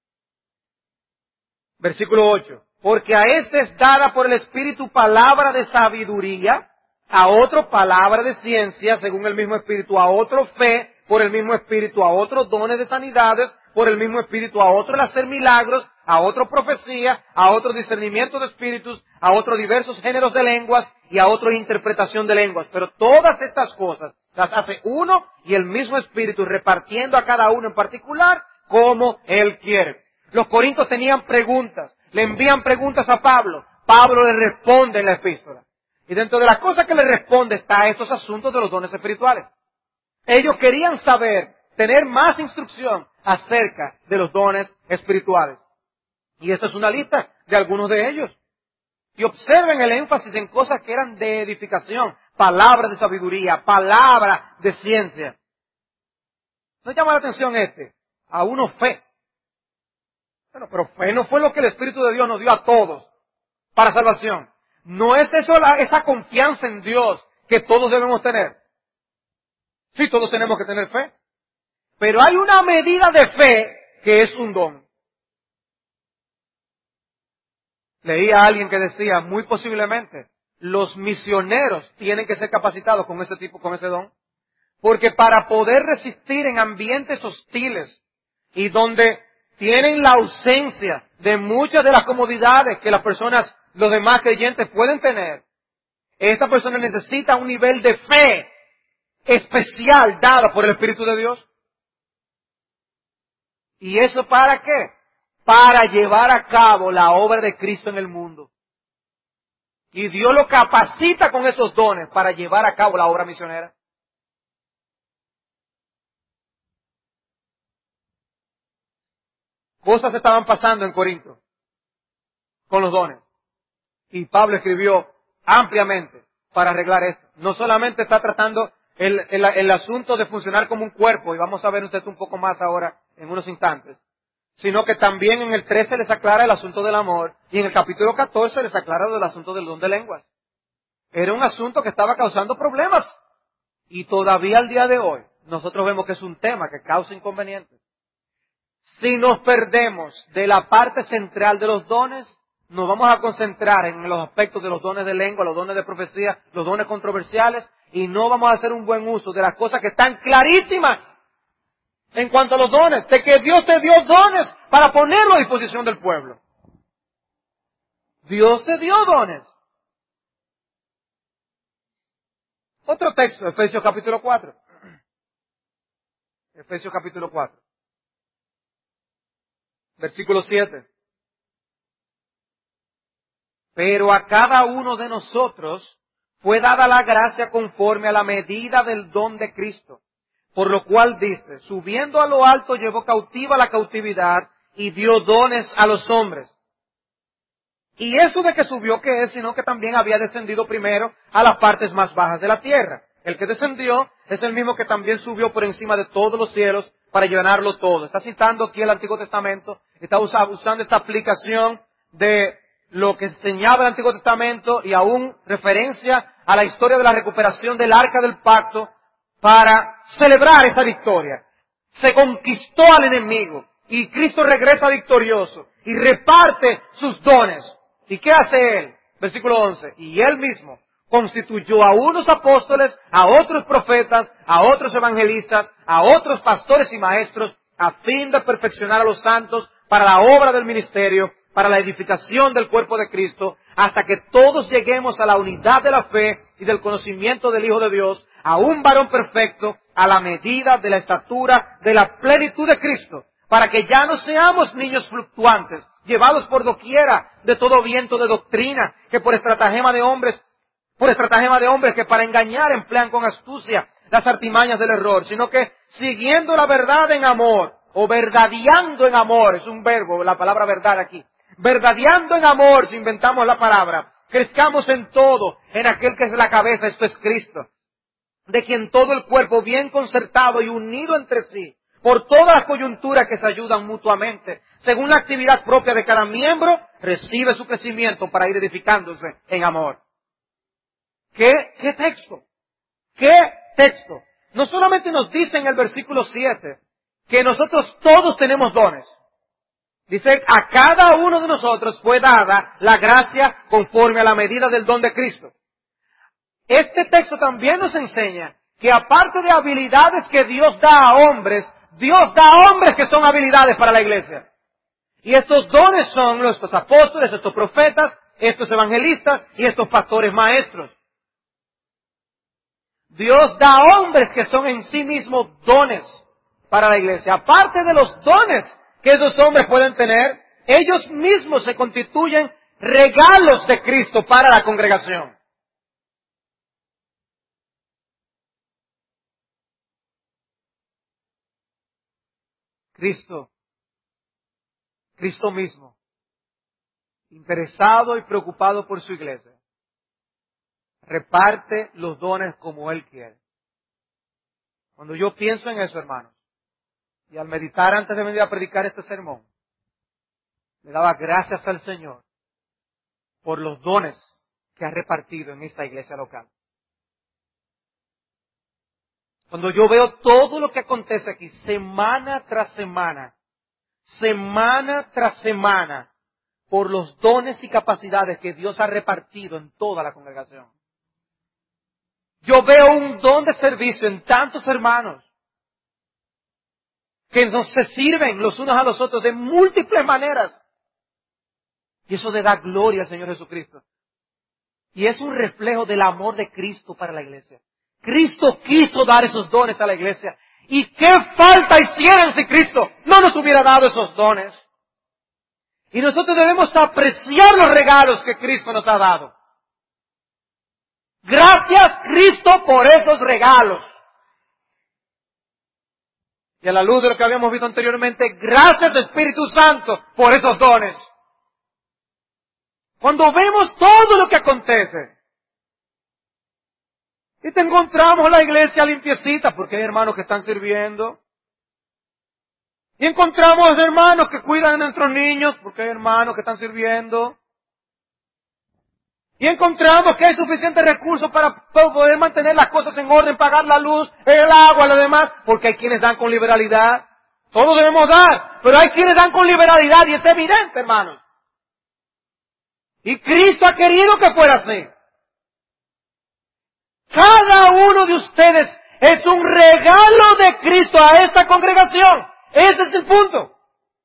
Versículo ocho. Porque a este es dada por el Espíritu palabra de sabiduría, a otro palabra de ciencia, según el mismo Espíritu, a otro fe, por el mismo Espíritu, a otros dones de sanidades, por el mismo Espíritu, a otro el hacer milagros, a otro profecía, a otro discernimiento de espíritus, a otros diversos géneros de lenguas y a otro interpretación de lenguas. Pero todas estas cosas las hace uno y el mismo Espíritu, repartiendo a cada uno en particular como Él quiere. Los corintios tenían preguntas, le envían preguntas a Pablo, Pablo le responde en la epístola. Y dentro de las cosas que le responde está estos asuntos de los dones espirituales. Ellos querían saber, tener más instrucción acerca de los dones espirituales. Y esta es una lista de algunos de ellos. Y observen el énfasis en cosas que eran de edificación, palabras de sabiduría, palabra de ciencia. ¿No llama la atención este? A uno fe. Bueno, pero fe no fue lo que el Espíritu de Dios nos dio a todos para salvación. No es eso la, esa confianza en Dios que todos debemos tener. Sí, todos tenemos que tener fe. Pero hay una medida de fe que es un don. Leí a alguien que decía, muy posiblemente, los misioneros tienen que ser capacitados con ese tipo, con ese don. Porque para poder resistir en ambientes hostiles y donde tienen la ausencia de muchas de las comodidades que las personas, los demás creyentes pueden tener, esta persona necesita un nivel de fe especial dado por el Espíritu de Dios. ¿Y eso para qué? Para llevar a cabo la obra de Cristo en el mundo. Y Dios lo capacita con esos dones para llevar a cabo la obra misionera. Cosas estaban pasando en Corinto con los dones. Y Pablo escribió ampliamente para arreglar esto. No solamente está tratando el, el, el asunto de funcionar como un cuerpo, y vamos a ver usted un poco más ahora en unos instantes, sino que también en el trece les aclara el asunto del amor, y en el capítulo catorce les aclara el asunto del don de lenguas. Era un asunto que estaba causando problemas, y todavía al día de hoy nosotros vemos que es un tema que causa inconvenientes. Si nos perdemos de la parte central de los dones, nos vamos a concentrar en los aspectos de los dones de lengua, los dones de profecía, los dones controversiales, y no vamos a hacer un buen uso de las cosas que están clarísimas en cuanto a los dones, de que Dios te dio dones para ponerlo a disposición del pueblo. Dios te dio dones. Otro texto, Efesios capítulo cuatro. Efesios capítulo cuatro. Versículo siete. Pero a cada uno de nosotros fue dada la gracia conforme a la medida del don de Cristo. Por lo cual dice, subiendo a lo alto llevó cautiva la cautividad y dio dones a los hombres. Y eso de que subió, ¿qué es? Sino que también había descendido primero a las partes más bajas de la tierra. El que descendió es el mismo que también subió por encima de todos los cielos para llenarlo todo. Está citando aquí el Antiguo Testamento, está usando esta aplicación de lo que enseñaba el Antiguo Testamento y aún referencia a la historia de la recuperación del Arca del Pacto para celebrar esa victoria. Se conquistó al enemigo y Cristo regresa victorioso y reparte sus dones. ¿Y qué hace Él? Versículo once. Y Él mismo constituyó a unos apóstoles, a otros profetas, a otros evangelistas, a otros pastores y maestros, a fin de perfeccionar a los santos para la obra del ministerio, para la edificación del cuerpo de Cristo, hasta que todos lleguemos a la unidad de la fe y del conocimiento del Hijo de Dios, a un varón perfecto, a la medida de la estatura de la plenitud de Cristo, para que ya no seamos niños fluctuantes, llevados por doquiera de todo viento de doctrina, que por estratagema de hombres, por estratagema de hombres que para engañar emplean con astucia las artimañas del error, sino que siguiendo la verdad en amor, o verdadeando en amor, es un verbo, la palabra verdad aquí, verdadeando en amor, si inventamos la palabra, crezcamos en todo, en aquel que es la cabeza, esto es Cristo, de quien todo el cuerpo bien concertado y unido entre sí, por todas las coyunturas que se ayudan mutuamente, según la actividad propia de cada miembro, recibe su crecimiento para ir edificándose en amor. ¿Qué, qué texto? ¿Qué texto? No solamente nos dice en el versículo siete que nosotros todos tenemos dones. Dice, a cada uno de nosotros fue dada la gracia conforme a la medida del don de Cristo. Este texto también nos enseña que aparte de habilidades que Dios da a hombres, Dios da a hombres que son habilidades para la iglesia. Y estos dones son estos apóstoles, estos profetas, estos evangelistas y estos pastores maestros. Dios da a hombres que son en sí mismos dones para la iglesia. Aparte de los dones que esos hombres pueden tener, ellos mismos se constituyen regalos de Cristo para la congregación. Cristo, Cristo mismo, interesado y preocupado por su iglesia, reparte los dones como Él quiere. Cuando yo pienso en eso, hermanos, y al meditar antes de venir a predicar este sermón, le daba gracias al Señor por los dones que ha repartido en esta iglesia local. Cuando yo veo todo lo que acontece aquí, semana tras semana, semana tras semana, por los dones y capacidades que Dios ha repartido en toda la congregación. Yo veo un don de servicio en tantos hermanos que nos se sirven los unos a los otros de múltiples maneras. Y eso le da gloria al Señor Jesucristo. Y es un reflejo del amor de Cristo para la iglesia. Cristo quiso dar esos dones a la iglesia. ¿Y qué falta hicieran si Cristo no nos hubiera dado esos dones? Y nosotros debemos apreciar los regalos que Cristo nos ha dado. Gracias, Cristo, por esos regalos. Y a la luz de lo que habíamos visto anteriormente, gracias, Espíritu Santo, por esos dones. Cuando vemos todo lo que acontece, y te encontramos la iglesia limpiecita, porque hay hermanos que están sirviendo. Y encontramos hermanos que cuidan a nuestros niños, porque hay hermanos que están sirviendo. Y encontramos que hay suficientes recursos para poder mantener las cosas en orden, pagar la luz, el agua, lo demás, porque hay quienes dan con liberalidad. Todos debemos dar, pero hay quienes dan con liberalidad y es evidente, hermanos. Y Cristo ha querido que fuera así. Cada uno de ustedes es un regalo de Cristo a esta congregación. Ese es el punto.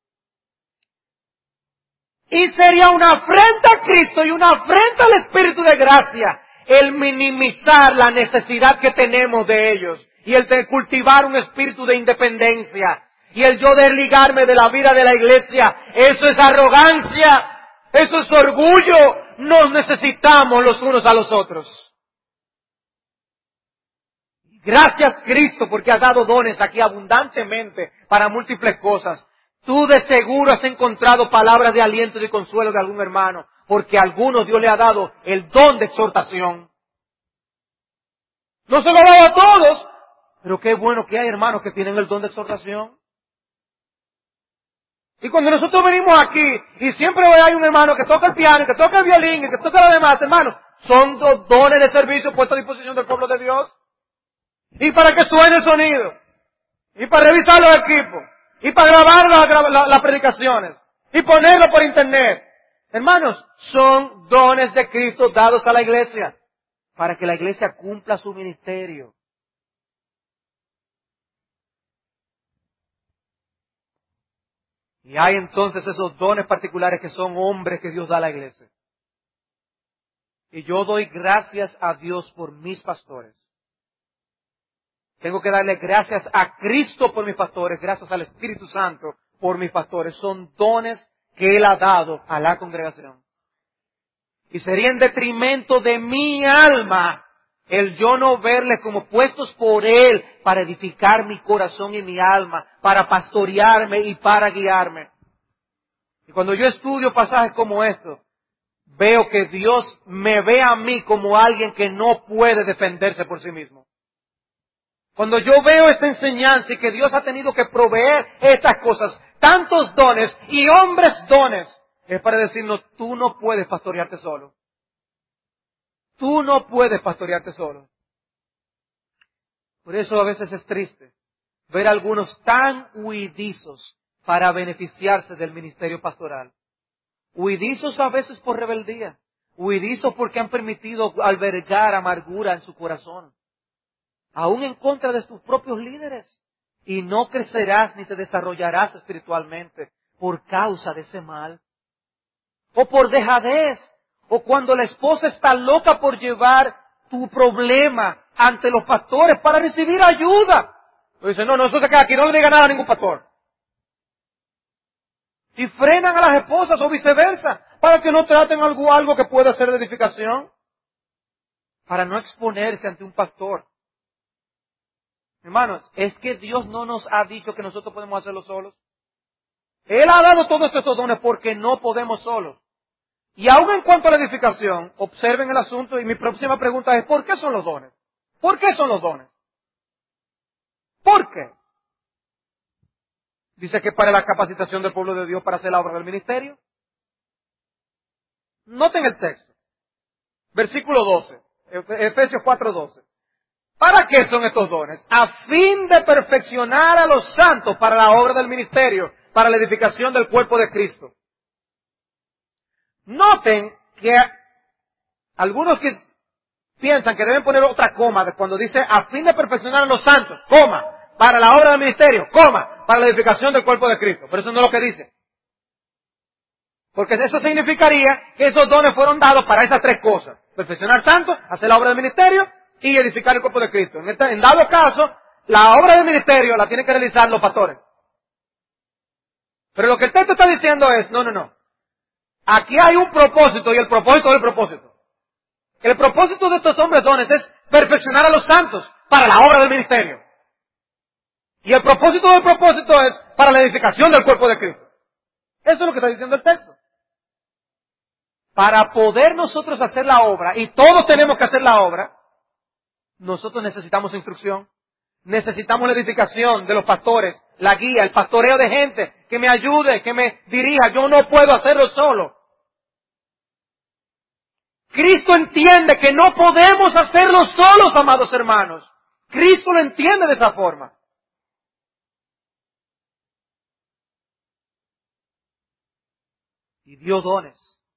Y sería una afrenta a Cristo y una afrenta al Espíritu de gracia el minimizar la necesidad que tenemos de ellos y el de cultivar un espíritu de independencia y el yo desligarme de la vida de la iglesia. Eso es arrogancia, eso es orgullo. Nos necesitamos los unos a los otros. Gracias, Cristo, porque has dado dones aquí abundantemente para múltiples cosas. Tú de seguro has encontrado palabras de aliento y de consuelo de algún hermano, porque a algunos Dios le ha dado el don de exhortación. No se lo ha dado a todos, pero qué bueno que hay hermanos que tienen el don de exhortación. Y cuando nosotros venimos aquí, y siempre hay un hermano que toca el piano, que toca el violín, y que toca lo demás, hermanos, son dos dones de servicio puestos a disposición del pueblo de Dios. Y para que suene el sonido. Y para revisar los equipos. Y para grabar las la, la predicaciones. Y ponerlo por internet. Hermanos, son dones de Cristo dados a la iglesia. Para que la iglesia cumpla su ministerio. Y hay entonces esos dones particulares que son hombres que Dios da a la iglesia. Y yo doy gracias a Dios por mis pastores. Tengo que darle gracias a Cristo por mis pastores, gracias al Espíritu Santo por mis pastores. Son dones que Él ha dado a la congregación. Y sería en detrimento de mi alma el yo no verles como puestos por Él para edificar mi corazón y mi alma, para pastorearme y para guiarme. Y cuando yo estudio pasajes como estos, veo que Dios me ve a mí como alguien que no puede defenderse por sí mismo. Cuando yo veo esta enseñanza y que Dios ha tenido que proveer estas cosas, tantos dones y hombres dones, es para decirnos, tú no puedes pastorearte solo. Tú no puedes pastorearte solo. Por eso a veces es triste ver a algunos tan huidizos para beneficiarse del ministerio pastoral. Huidizos a veces por rebeldía. Huidizos porque han permitido albergar amargura en su corazón. Aún en contra de sus propios líderes. Y no crecerás ni te desarrollarás espiritualmente por causa de ese mal. O por dejadez. O cuando la esposa está loca por llevar tu problema ante los pastores para recibir ayuda. Pero dice, no, no, eso se queda aquí, no le diga nada a ningún pastor. Y frenan a las esposas o viceversa, para que no traten algo, algo que pueda ser de edificación. Para no exponerse ante un pastor. Hermanos, es que Dios no nos ha dicho que nosotros podemos hacerlo solos. Él ha dado todos estos dones porque no podemos solos. Y aún en cuanto a la edificación, observen el asunto y mi próxima pregunta es, ¿por qué son los dones? ¿Por qué son los dones? ¿Por qué? Dice que para la capacitación del pueblo de Dios para hacer la obra del ministerio. Noten el texto. Versículo doce. Efesios cuatro doce. ¿Para qué son estos dones? A fin de perfeccionar a los santos para la obra del ministerio, para la edificación del cuerpo de Cristo. Noten que algunos que piensan que deben poner otra coma cuando dice a fin de perfeccionar a los santos, coma, para la obra del ministerio, coma, para la edificación del cuerpo de Cristo. Pero eso no es lo que dice. Porque eso significaría que esos dones fueron dados para esas tres cosas. Perfeccionar santos, hacer la obra del ministerio y edificar el cuerpo de Cristo. En, este, en dado caso, la obra del ministerio la tienen que realizar los pastores. Pero lo que el texto está diciendo es, no, no, no. Aquí hay un propósito y el propósito del propósito. El propósito de estos hombres dones es perfeccionar a los santos para la obra del ministerio. Y el propósito del propósito es para la edificación del cuerpo de Cristo. Eso es lo que está diciendo el texto. Para poder nosotros hacer la obra, y todos tenemos que hacer la obra, nosotros necesitamos instrucción. Necesitamos la edificación de los pastores, la guía, el pastoreo de gente que me ayude, que me dirija. Yo no puedo hacerlo solo. Cristo entiende que no podemos hacerlo solos, amados hermanos. Cristo lo entiende de esa forma. Y dio dones.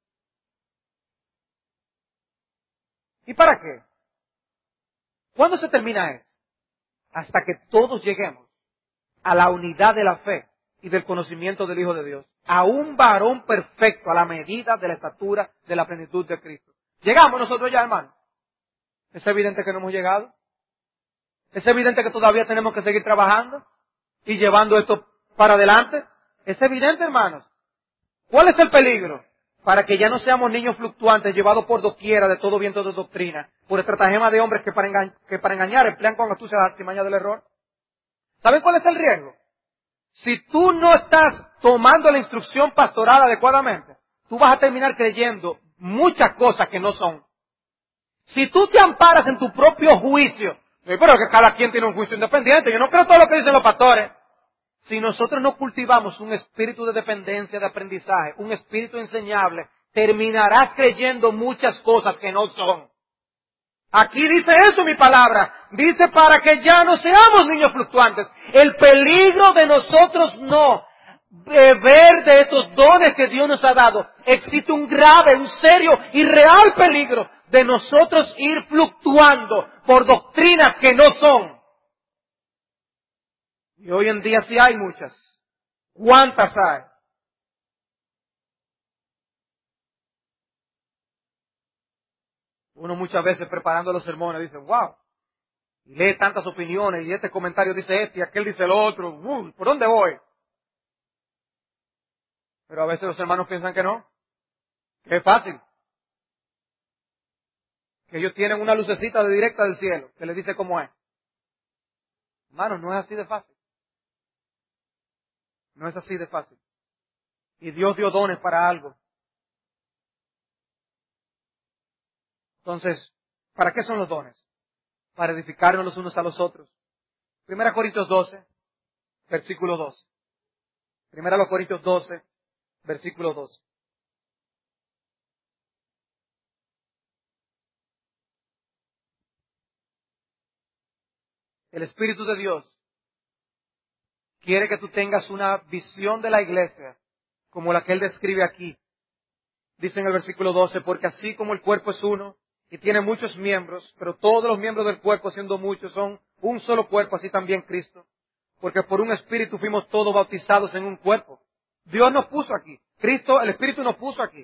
¿Y para qué? ¿Cuándo se termina esto? Hasta que todos lleguemos a la unidad de la fe y del conocimiento del Hijo de Dios. A un varón perfecto, a la medida de la estatura de la plenitud de Cristo. ¿Llegamos nosotros ya, hermano? Es evidente que no hemos llegado. Es evidente que todavía tenemos que seguir trabajando y llevando esto para adelante. Es evidente, hermanos. ¿Cuál es el peligro? Para que ya no seamos niños fluctuantes llevados por doquiera de todo viento de doctrina, por estratagema de hombres que para, enga- que para engañar emplean con astucia la artimaña del error. ¿Saben cuál es el riesgo? Si tú no estás tomando la instrucción pastoral adecuadamente, tú vas a terminar creyendo muchas cosas que no son. Si tú te amparas en tu propio juicio, eh, pero que cada quien tiene un juicio independiente, yo no creo todo lo que dicen los pastores. Si nosotros no cultivamos un espíritu de dependencia, de aprendizaje, un espíritu enseñable, terminarás creyendo muchas cosas que no son. Aquí dice eso mi palabra. Dice para que ya no seamos niños fluctuantes. El peligro de nosotros no beber de estos dones que Dios nos ha dado. Existe un grave, un serio y real peligro de nosotros ir fluctuando por doctrinas que no son. Y hoy en día sí hay muchas. ¿Cuántas hay? Uno muchas veces preparando los sermones dice, wow, y lee tantas opiniones, y este comentario dice este, y aquel dice el otro, uh, ¿por dónde voy? Pero a veces los hermanos piensan que no, que es fácil, que ellos tienen una lucecita de directa del cielo, que les dice cómo es. Hermanos, no es así de fácil. No es así de fácil. Y Dios dio dones para algo. Entonces, ¿para qué son los dones? Para edificarnos los unos a los otros. Primera Corintios doce, versículo dos. Primera los Corintios doce, versículo dos. El Espíritu de Dios quiere que tú tengas una visión de la iglesia como la que Él describe aquí. Dice en el versículo doce, porque así como el cuerpo es uno y tiene muchos miembros, pero todos los miembros del cuerpo, siendo muchos, son un solo cuerpo, así también Cristo. Porque por un espíritu fuimos todos bautizados en un cuerpo. Dios nos puso aquí. Cristo, el Espíritu nos puso aquí.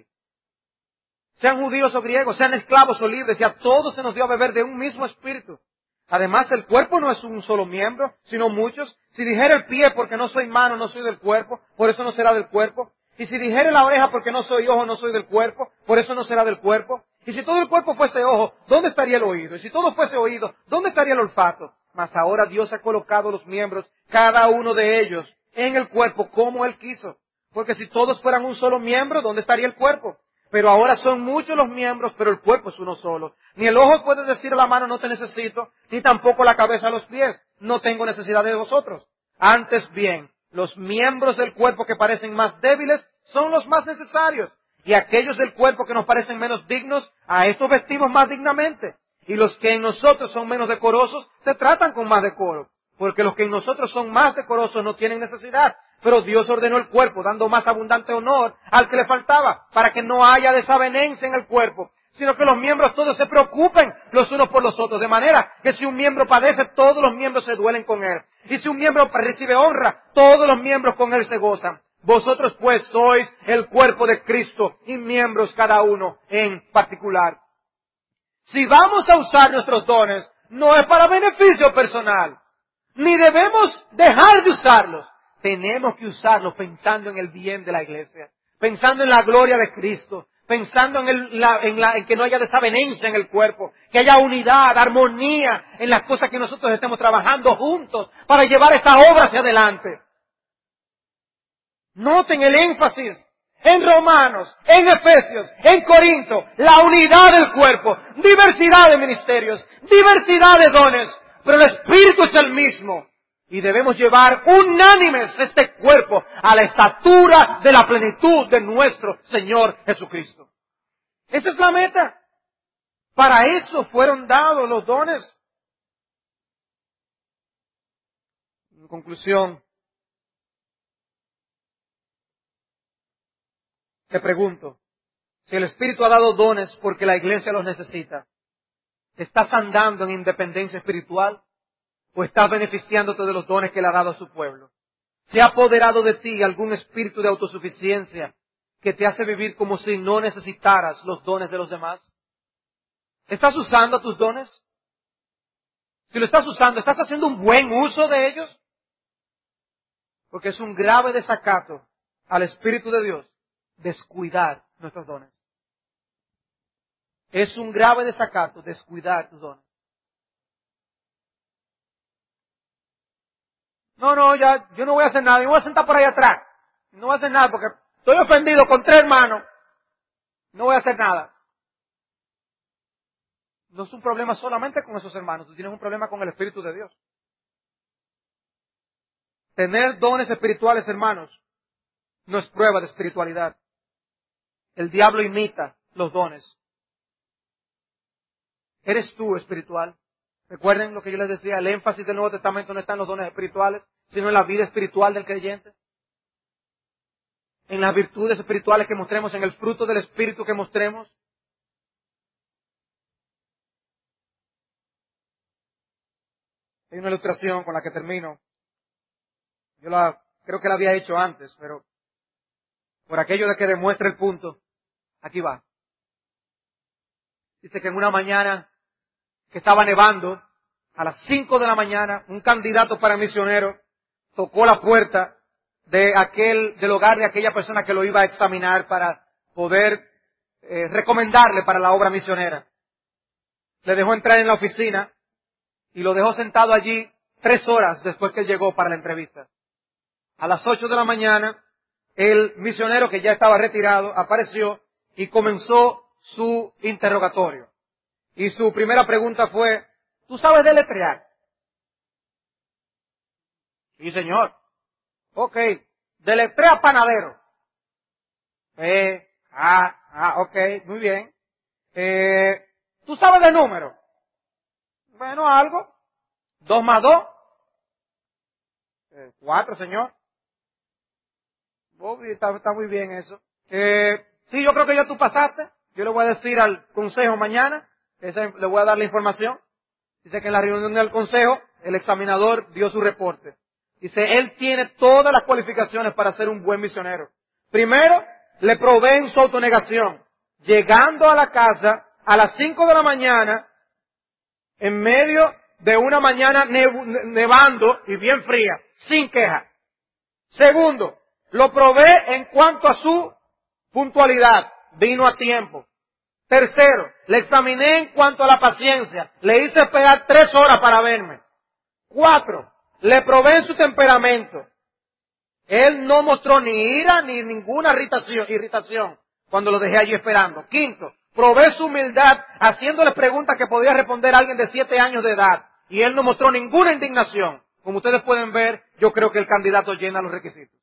Sean judíos o griegos, sean esclavos o libres, y a todos se nos dio a beber de un mismo espíritu. Además, el cuerpo no es un solo miembro, sino muchos. Si dijera el pie, porque no soy mano, no soy del cuerpo, por eso no será del cuerpo. Y si dijera la oreja, porque no soy ojo, no soy del cuerpo, por eso no será del cuerpo. Y si todo el cuerpo fuese ojo, ¿dónde estaría el oído? Y si todo fuese oído, ¿dónde estaría el olfato? Mas ahora Dios ha colocado los miembros, cada uno de ellos, en el cuerpo como Él quiso. Porque si todos fueran un solo miembro, ¿dónde estaría el cuerpo? Pero ahora son muchos los miembros, pero el cuerpo es uno solo. Ni el ojo puede decir a la mano, no te necesito, ni tampoco la cabeza a los pies, no tengo necesidad de vosotros. Antes bien, los miembros del cuerpo que parecen más débiles son los más necesarios. Y aquellos del cuerpo que nos parecen menos dignos, a estos vestimos más dignamente. Y los que en nosotros son menos decorosos, se tratan con más decoro. Porque los que en nosotros son más decorosos no tienen necesidad. Pero Dios ordenó el cuerpo, dando más abundante honor al que le faltaba, para que no haya desavenencia en el cuerpo, sino que los miembros todos se preocupen los unos por los otros, de manera que si un miembro padece, todos los miembros se duelen con él. Y si un miembro recibe honra, todos los miembros con él se gozan. Vosotros pues sois el cuerpo de Cristo y miembros cada uno en particular. Si vamos a usar nuestros dones, no es para beneficio personal, ni debemos dejar de usarlos. Tenemos que usarlos pensando en el bien de la iglesia, pensando en la gloria de Cristo, pensando en, el, la, en, la, en que no haya desavenencia en el cuerpo, que haya unidad, armonía en las cosas que nosotros estemos trabajando juntos para llevar esta obra hacia adelante. Noten el énfasis en Romanos, en Efesios, en Corinto, la unidad del cuerpo, diversidad de ministerios, diversidad de dones, pero el Espíritu es el mismo. Y debemos llevar unánimes este cuerpo a la estatura de la plenitud de nuestro Señor Jesucristo. Esa es la meta. Para eso fueron dados los dones. En conclusión, te pregunto, si el Espíritu ha dado dones porque la iglesia los necesita, ¿estás andando en independencia espiritual o estás beneficiándote de los dones que le ha dado a su pueblo? ¿Se ha apoderado de ti algún espíritu de autosuficiencia que te hace vivir como si no necesitaras los dones de los demás? ¿Estás usando tus dones? Si lo estás usando, ¿estás haciendo un buen uso de ellos? Porque es un grave desacato al Espíritu de Dios descuidar nuestros dones. Es un grave desacato descuidar tus dones. No, no, ya, yo no voy a hacer nada, yo voy a sentar por ahí atrás. No voy a hacer nada porque estoy ofendido con tres hermanos. No voy a hacer nada. No es un problema solamente con esos hermanos, tú tienes un problema con el Espíritu de Dios. Tener dones espirituales, hermanos, no es prueba de espiritualidad. El diablo imita los dones. ¿Eres tú espiritual? Recuerden lo que yo les decía, el énfasis del Nuevo Testamento no está en los dones espirituales, sino en la vida espiritual del creyente. En las virtudes espirituales que mostremos, en el fruto del Espíritu que mostremos. Hay una ilustración con la que termino. Yo la, creo que la había hecho antes, pero por aquello de que demuestre el punto, aquí va. Dice que en una mañana que estaba nevando, a las cinco de la mañana, un candidato para misionero tocó la puerta de aquel, del hogar de aquella persona que lo iba a examinar para poder eh, recomendarle para la obra misionera. Le dejó entrar en la oficina y lo dejó sentado allí tres horas después que él llegó para la entrevista. A las ocho de la mañana, el misionero que ya estaba retirado apareció y comenzó su interrogatorio. Y su primera pregunta fue, ¿tú sabes deletrear? Sí, señor. Ok. Deletrea panadero. Eh, ah, ah, ok, muy bien. Eh, ¿tú sabes de número? Bueno, algo. Dos más dos. Eh, cuatro, señor. Bobby, está, está muy bien eso. Eh, sí, yo creo que ya tú pasaste. Yo le voy a decir al consejo mañana. Ese, le voy a dar la información. Dice que en la reunión del consejo, el examinador dio su reporte. Dice, él tiene todas las cualificaciones para ser un buen misionero. Primero, le proveen su autonegación. Llegando a la casa a las cinco de la mañana, en medio de una mañana nev- nevando y bien fría, sin queja. Segundo, lo provee en cuanto a su puntualidad. Vino a tiempo. Tercero, le examiné en cuanto a la paciencia. Le hice esperar tres horas para verme. Cuatro, le probé en su temperamento. Él no mostró ni ira ni ninguna irritación, irritación cuando lo dejé allí esperando. Quinto, probé su humildad haciéndole preguntas que podía responder a alguien de siete años de edad. Y él no mostró ninguna indignación. Como ustedes pueden ver, yo creo que el candidato llena los requisitos.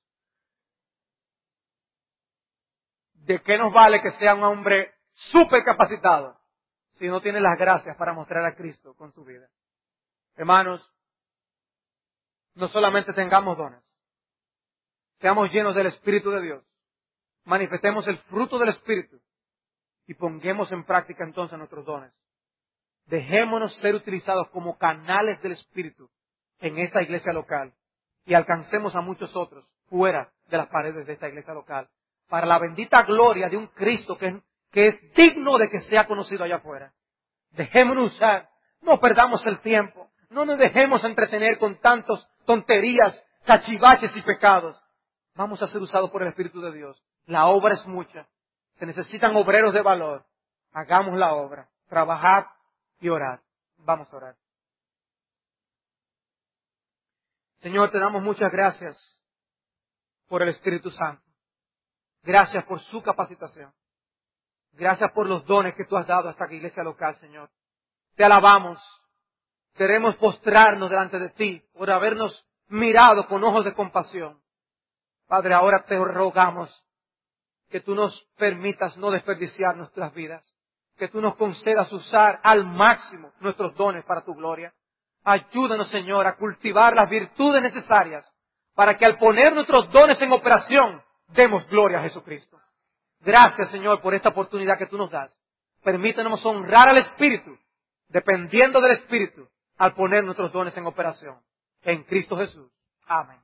¿De qué nos vale que sea un hombre súper capacitado si no tiene las gracias para mostrar a Cristo con su vida? Hermanos, no solamente tengamos dones, seamos llenos del Espíritu de Dios, manifestemos el fruto del Espíritu y pongamos en práctica entonces nuestros dones. Dejémonos ser utilizados como canales del Espíritu en esta iglesia local y alcancemos a muchos otros fuera de las paredes de esta iglesia local para la bendita gloria de un Cristo que, que es digno de que sea conocido allá afuera. Dejémonos usar, no perdamos el tiempo, no nos dejemos entretener con tantas tonterías, cachivaches y pecados. Vamos a ser usados por el Espíritu de Dios. La obra es mucha. Se necesitan obreros de valor. Hagamos la obra. Trabajad y orad. Vamos a orar. Señor, te damos muchas gracias por el Espíritu Santo. Gracias por su capacitación. Gracias por los dones que tú has dado a esta iglesia local, Señor. Te alabamos. Queremos postrarnos delante de ti por habernos mirado con ojos de compasión. Padre, ahora te rogamos que tú nos permitas no desperdiciar nuestras vidas, que tú nos concedas usar al máximo nuestros dones para tu gloria. Ayúdanos, Señor, a cultivar las virtudes necesarias para que al poner nuestros dones en operación, demos gloria a Jesucristo. Gracias, Señor, por esta oportunidad que tú nos das. Permítanos honrar al Espíritu, dependiendo del Espíritu, al poner nuestros dones en operación. En Cristo Jesús. Amén.